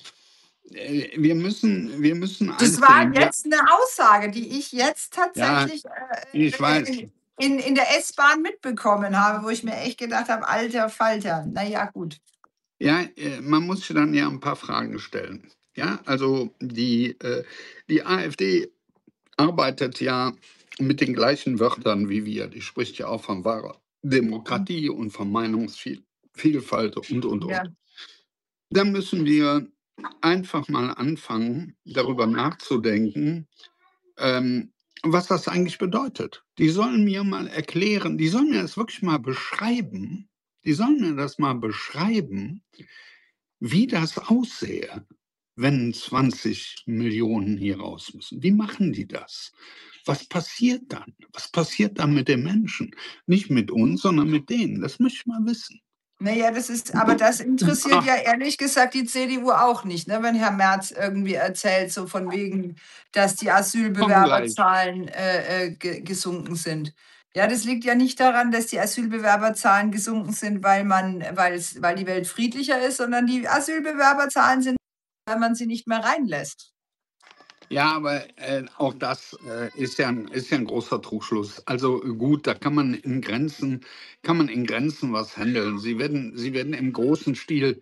Wir müssen Das war einsehen, jetzt eine Aussage, die ich jetzt ja, tatsächlich ich weiß. in der S-Bahn mitbekommen habe, wo ich mir echt gedacht habe, alter Falter. Naja, gut. Ja, man muss sich dann ja ein paar Fragen stellen. Ja, also die AfD arbeitet ja mit den gleichen Wörtern wie wir. Die spricht ja auch von wahrer Demokratie und von Meinungsvielfalt und, Ja, und. Da müssen wir einfach mal anfangen, darüber nachzudenken, was das eigentlich bedeutet. Die sollen mir mal erklären, die sollen mir das wirklich mal beschreiben, die sollen mir das mal beschreiben, wie das aussähe, wenn 20 Millionen hier raus müssen. Wie machen die das? Was passiert dann? Was passiert dann mit den Menschen? Nicht mit uns, sondern mit denen. Das möchte ich mal wissen. naja, aber das interessiert Ach, ja ehrlich gesagt die CDU auch nicht, ne? Wenn Herr Merz irgendwie erzählt, so von wegen, dass die komm gleich. Asylbewerberzahlen gesunken sind. Ja, das liegt ja nicht daran, dass die Asylbewerberzahlen gesunken sind, weil die Welt friedlicher ist, sondern die Asylbewerberzahlen sind, weil man sie nicht mehr reinlässt. Ja, aber auch das ist ja ein großer Trugschluss. Also gut, da kann man in Grenzen was handeln. Sie werden im großen Stil,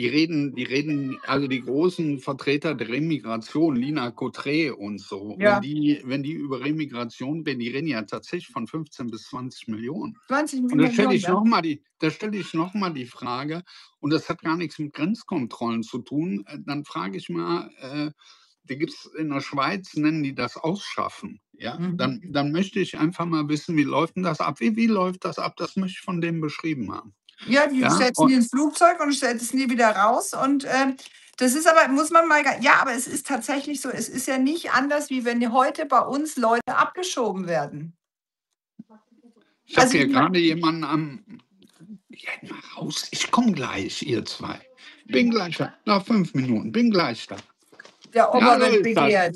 also die großen Vertreter der Remigration, Lina Cotré und so, wenn Ja, die über Remigration reden, die reden ja tatsächlich von 15 bis 20 Millionen. 20 Und da stelle Millionen, ich ja. noch mal die Frage, und das hat gar nichts mit Grenzkontrollen zu tun, dann frage ich mal, die gibt's in der Schweiz, nennen die das Ausschaffen, ja? Mhm. Dann möchte ich einfach mal wissen, wie läuft denn das ab? Wie läuft das ab? Das möchte ich von dem beschrieben haben. Ja, die Ja, setzen die ins Flugzeug und setzen die wieder raus. Und das ist aber, muss man mal, ja, aber es ist tatsächlich so, es ist ja nicht anders, wie wenn heute bei uns Leute abgeschoben werden. ich habe Also hier ich meine, gerade jemanden ja, mal raus, ich komme gleich, ihr zwei. Bin gleich da, nach 5 Minuten, bin gleich da. der Ja, Opa so wird ist das. begehrt.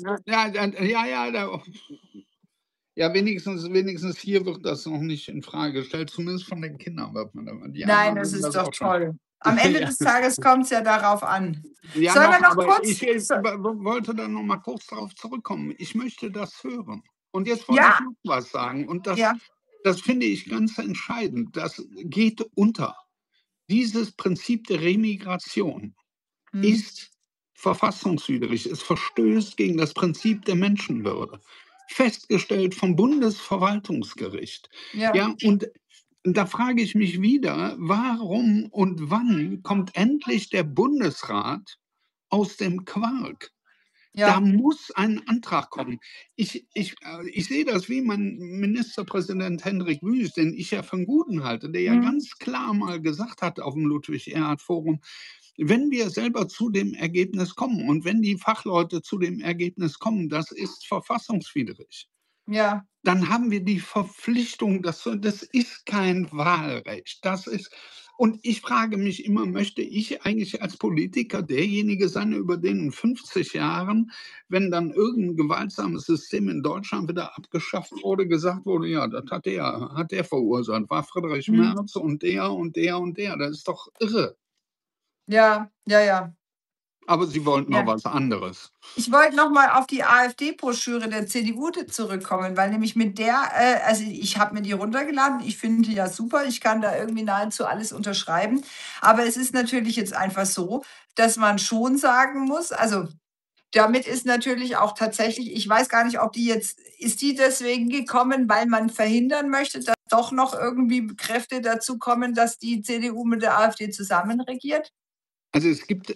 Ja, wenigstens hier wird das noch nicht in Frage gestellt, zumindest von den Kindern wird man da die Nein, anderen das würden ist das doch auch schon. toll. Am Ende Ja. des Tages kommt es ja darauf an. Ja, Sollen wir noch aber kurz? ich wollte da noch mal kurz darauf zurückkommen. Ich möchte das hören. Und jetzt wollte ich Ja, noch was sagen und ja. das finde ich ganz entscheidend. Das geht unter. Dieses Prinzip der Remigration Hm. ist verfassungswidrig. Es verstößt gegen das Prinzip der Menschenwürde. Festgestellt vom Bundesverwaltungsgericht. Ja. Ja, und da frage ich mich wieder, warum und wann kommt endlich der Bundesrat aus dem Quark? Da Ja. muss ein Antrag kommen. Ich sehe das wie mein Ministerpräsident Hendrik Wüst, den ich ja für 'n Guten halte, der ja Hm. ganz klar mal gesagt hat auf dem Ludwig-Erhard-Forum: „Wenn wir selber zu dem Ergebnis kommen und wenn die Fachleute zu dem Ergebnis kommen, das ist verfassungswidrig, Ja. Dann haben wir die Verpflichtung, das ist kein Wahlrecht. Und ich frage mich immer, möchte ich eigentlich als Politiker derjenige sein, über den in 50 Jahren, wenn dann irgendein gewaltsames System in Deutschland wieder abgeschafft wurde, gesagt wurde, ja, das hat der verursacht, war Friedrich Mhm. Merz und der und der und der. Das ist doch irre. Ja, ja, ja. Aber Sie wollten noch Ja. was anderes. Ich wollte noch mal auf die AfD-Broschüre der CDU zurückkommen, weil nämlich mit der, also ich habe mir die runtergeladen, ich finde die ja super, ich kann da irgendwie nahezu alles unterschreiben. Aber es ist natürlich jetzt einfach so, dass man schon sagen muss, also damit ist natürlich auch tatsächlich, ich weiß gar nicht, ist die deswegen gekommen, weil man verhindern möchte, dass doch noch irgendwie Kräfte dazu kommen, dass die CDU mit der AfD zusammen regiert? Also,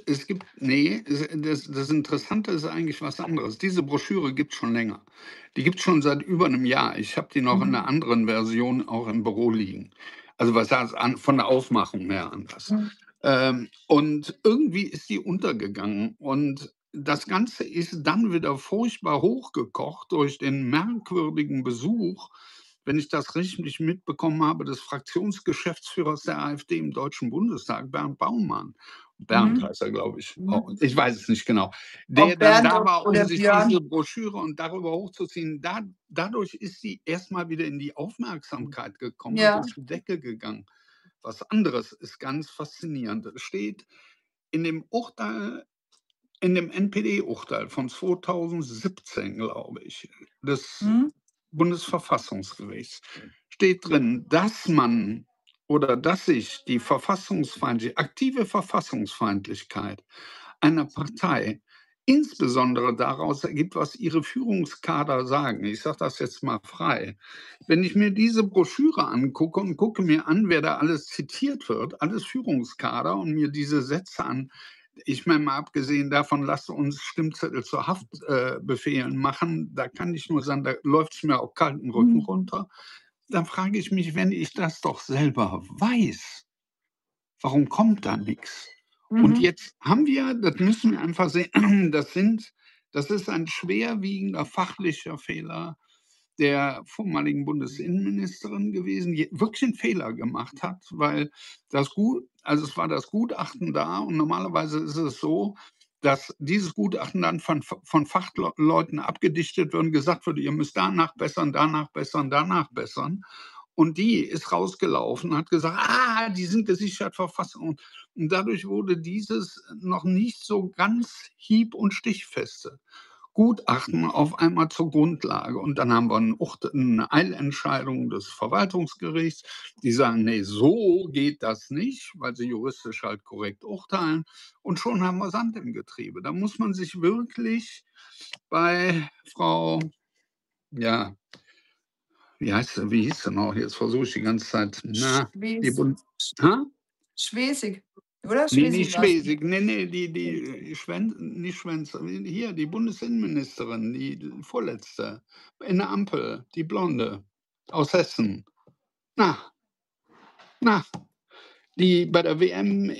das Interessante ist eigentlich was anderes. Diese Broschüre gibt's schon länger. Die gibt's schon seit über 'nem Jahr. Ich habe die noch in 'ner Mhm. anderen Version auch im Büro liegen. Also, was heißt von der Aufmachung her anders. Mhm. Und irgendwie ist die untergegangen und das Ganze ist dann wieder furchtbar hochgekocht durch den merkwürdigen Besuch, wenn ich das richtig mitbekommen habe, des Fraktionsgeschäftsführers der AfD im Deutschen Bundestag, Bernd Baumann. Bernd Mhm. heißt er, glaube ich. Mhm. Ich weiß es nicht genau. Der Ob dann Bernd da war, um oder sich Björn. diese Broschüre und darüber hochzuziehen. Dadurch ist sie erst mal wieder in die Aufmerksamkeit gekommen und Ja. durch die Decke gegangen. Was anderes ist ganz faszinierend. Es steht in dem Urteil in dem NPD-Urteil von 2017, glaube ich, des Mhm. Bundesverfassungsgerichts, steht drin, dass sich die aktive Verfassungsfeindlichkeit einer Partei insbesondere daraus ergibt, was ihre Führungskader sagen. Ich sage das jetzt mal frei. Wenn ich mir diese Broschüre angucke und gucke mir an, wer da alles zitiert wird, alles Führungskader und mir diese Sätze an, ich meine mal abgesehen davon, lasst uns Stimmzettel zu Haftbefehlen machen, da kann ich nur sagen, da läuft es mir auf kalten Rücken Mhm. runter. Dann frage ich mich, wenn ich das doch selber weiß, warum kommt da nichts? Und Mhm. jetzt haben wir, das müssen wir einfach sehen, das ist ein schwerwiegender fachlicher Fehler der vormaligen Bundesinnenministerin gewesen, die wirklich einen Fehler gemacht hat, weil es war das Gutachten da und normalerweise ist es so, dass dieses Gutachten dann von Fachleuten abgedichtet wird und gesagt wird, ihr müsst danach bessern, danach bessern, danach bessern. Und die ist rausgelaufen und hat gesagt, die sind gesichert Verfassung. Und dadurch wurde dieses noch nicht so ganz hieb- und stichfeste Gutachten auf einmal zur Grundlage. Und dann haben wir 'ne Eilentscheidung des Verwaltungsgerichts, die sagen: „Ne, so geht das nicht“, weil sie juristisch halt korrekt urteilen. Und schon haben wir Sand im Getriebe. Da muss man sich wirklich bei Frau, ja, wie hieß sie noch? Jetzt versuche ich die ganze Zeit, die Schwes Bund hä? Schwesig, oder? Ne, nicht Schwesig war's. Schwesig. Ne, die nicht Schwänzer, hier die Bundesinnenministerin, die vorletzte in der Ampel, die Blonde aus Hessen. Na, na, die bei der WM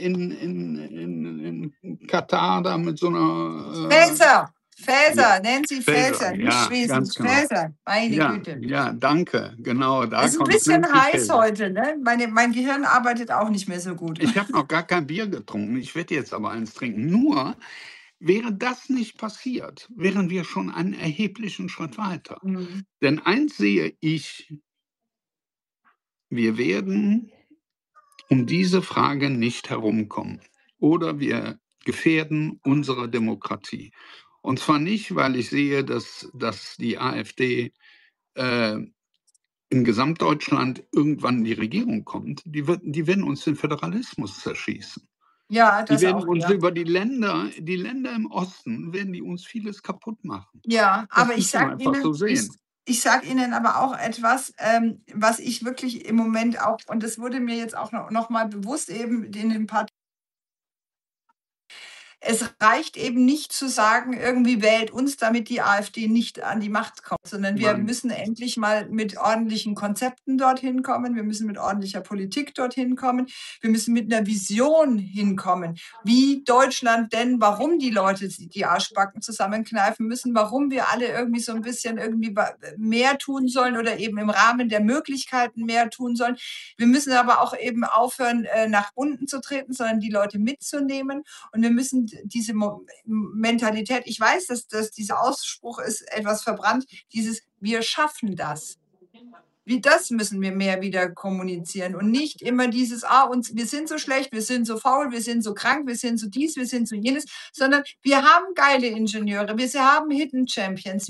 in Katar da mit so 'ner, Faeser, ja, Nancy Faeser, Faeser, nicht ja, ganz Schwesig, genau. Faeser, meine Ja, Güte. ja, danke, genau, da Ist 'n kommt bisschen Nancy heiß Faeser. heute, ne? Mein Gehirn arbeitet auch nicht mehr so gut. Ich habe noch gar kein Bier getrunken, ich werde jetzt aber eins trinken. Nur, wäre das nicht passiert, wären wir schon einen erheblichen Schritt weiter. Mhm. Denn eins sehe ich: Wir werden um diese Frage nicht herumkommen oder wir gefährden unsere Demokratie. Und zwar nicht, weil ich sehe, dass die AfD, äh, in Gesamtdeutschland irgendwann in die Regierung kommt. Die werden uns den Föderalismus zerschießen. Ja, Die das werden auch, uns ja. über die Länder im Osten werden die uns vieles kaputt machen. Ja, Das aber ich müssen wir sage einfach so Ihnen sehen. ich sage Ihnen aber auch etwas, was ich wirklich im Moment auch und das wurde mir jetzt auch noch mal bewusst eben in den paar es reicht eben nicht zu sagen, irgendwie wählt uns, damit die AfD nicht an die Macht kommt, sondern wir Nein. müssen endlich mal mit ordentlichen Konzepten dorthin kommen. Wir müssen mit ordentlicher Politik dorthin kommen. Wir müssen mit einer Vision hinkommen, wie Deutschland denn, warum die Leute die Arschbacken zusammenkneifen müssen, warum wir alle irgendwie so ein bisschen irgendwie mehr tun sollen oder eben im Rahmen der Möglichkeiten mehr tun sollen. Wir müssen aber auch eben aufhören, nach unten zu treten, sondern die Leute mitzunehmen. Und wir müssen diese Mentalität, ich weiß, dass dieser Ausspruch ist etwas verbrannt, dieses wir schaffen das. Wie das müssen wir mehr wieder kommunizieren und nicht immer dieses, wir sind so schlecht, wir sind so faul, wir sind so krank, wir sind so dies, wir sind so jenes, sondern wir haben geile Ingenieure, wir haben Hidden Champions,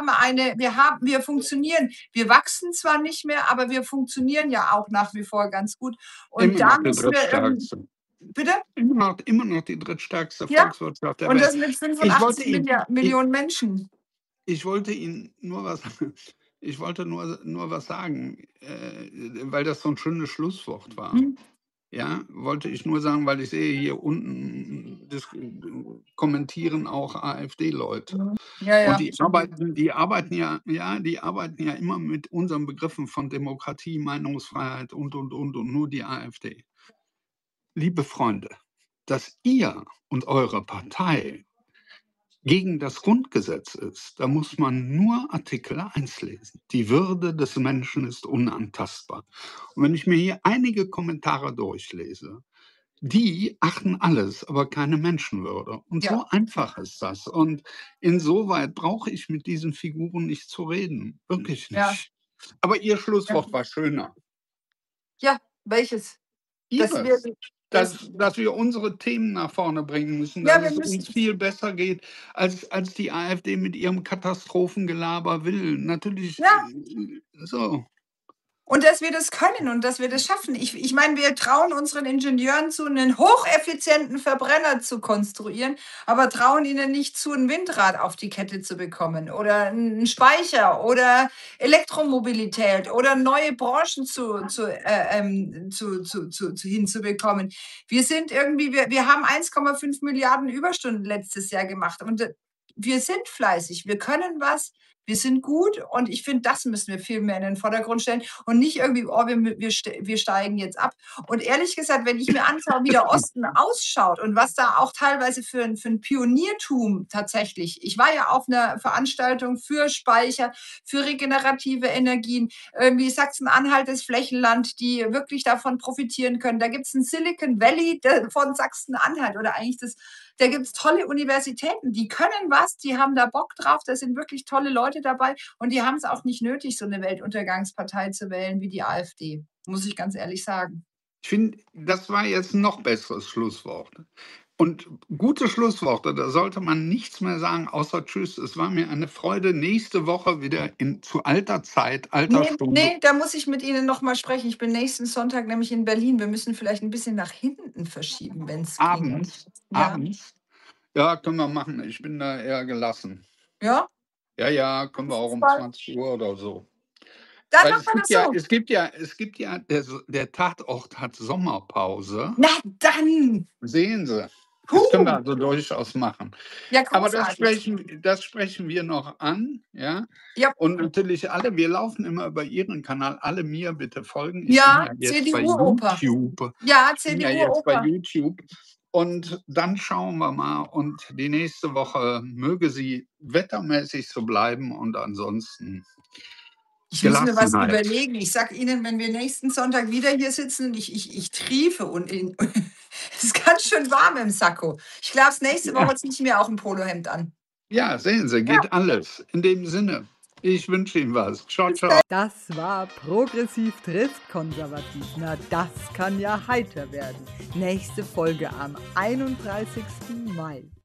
wir funktionieren. Wir wachsen zwar nicht mehr, aber wir funktionieren ja auch nach wie vor ganz gut. Und Immer da noch die müssen wir drittstärkste. bitte? Immer noch die drittstärkste Ja, Volkswirtschaft der und Welt. das mit Ich wollte 85 Ihnen, ich, Millionen Menschen. ich wollte Ihnen nur was, ich wollte nur was sagen, weil das so ein schönes Schlusswort war. Hm? Ja, wollte ich nur sagen, weil ich sehe hier unten, das kommentieren auch AfD-Leute. Ja, Und ja. die arbeiten ja immer mit unseren Begriffen von Demokratie, Meinungsfreiheit und nur die AfD. Liebe Freunde, dass ihr und eure Partei gegen das Grundgesetz ist, da muss man nur Artikel 1 lesen. Die Würde des Menschen ist unantastbar. Und wenn ich mir hier einige Kommentare durchlese, die achten alles, aber keine Menschenwürde. Und Ja. so einfach ist das. Und insoweit brauche ich mit diesen Figuren nicht zu reden. Wirklich Ja. nicht. Aber Ihr Schlusswort war schöner. Ja, welches? Dass wir, Ihres. Dass wir unsere Themen nach vorne bringen müssen, Ja, dass wir es müssen- uns viel besser geht, als die AfD mit ihrem Katastrophengelaber will. Natürlich, Ja. so. Und dass wir das können und dass wir das schaffen. Ich meine, wir trauen unseren Ingenieuren zu, einen hocheffizienten Verbrenner zu konstruieren, aber trauen ihnen nicht zu, ein Windrad auf die Kette zu bekommen oder einen Speicher oder Elektromobilität oder neue Branchen hinzubekommen. Wir sind irgendwie, wir haben 1,5 Milliarden Überstunden letztes Jahr gemacht und wir sind fleißig, wir können was. Wir sind gut und ich finde, das müssen wir viel mehr in den Vordergrund stellen und nicht irgendwie, wir steigen jetzt ab. Und ehrlich gesagt, wenn ich mir anschaue, wie der Osten ausschaut und was da auch teilweise für ein Pioniertum tatsächlich, ich war ja auf einer Veranstaltung für Speicher, für regenerative Energien, irgendwie Sachsen-Anhalt, das Flächenland, die wirklich davon profitieren können. Da gibt es ein Silicon Valley von Sachsen-Anhalt oder eigentlich da gibt es tolle Universitäten, die können was, die haben da Bock drauf, da sind wirklich tolle Leute dabei und die haben es auch nicht nötig, so eine Weltuntergangspartei zu wählen wie die AfD, muss ich ganz ehrlich sagen. Ich finde, das war jetzt ein noch besseres Schlusswort. Und gute Schlussworte, da sollte man nichts mehr sagen, außer Tschüss. Es war mir eine Freude, nächste Woche wieder zu alter Zeit, alter Stunde. Nee, da muss ich mit Ihnen noch mal sprechen. Ich bin nächsten Sonntag nämlich in Berlin. Wir müssen vielleicht ein bisschen nach hinten verschieben, wenn es Abends. Ja. Abends. Ja, können wir machen. Ich bin da eher gelassen. Ja? Ja, können wir auch um Super. 20 Uhr oder so. Dann Weil machen wir das so. es gibt ja, der Tatort hat Sommerpause. Na dann! Sehen Sie. Das können wir also durchaus machen. Ja, Aber das großartig. sprechen wir noch an, ja. Ja. Und natürlich alle, wir laufen immer über Ihren Kanal, alle mir bitte folgen. Ich Ja, bin ja jetzt bei CDU-Oper. YouTube. Ja, Ich bin ja jetzt bei CDU-Oper. YouTube. Und dann schauen wir mal. Und die nächste Woche möge sie wettermäßig so bleiben. Und ansonsten Ich muss mir was Gelassenheit. überlegen. Ich sag Ihnen, wenn wir nächsten Sonntag wieder hier sitzen und ich triefe und es ist ganz schön warm im Sakko. Ich glaube, nächste Woche ziehe ich mir auch ein Polohemd an. Ja, sehen Sie, geht alles. In dem Sinne, ich wünsche Ihnen was. Ciao, ciao. Das war Progressiv trifft konservativ. Na, das kann ja heiter werden. Nächste Folge am 31. Mai.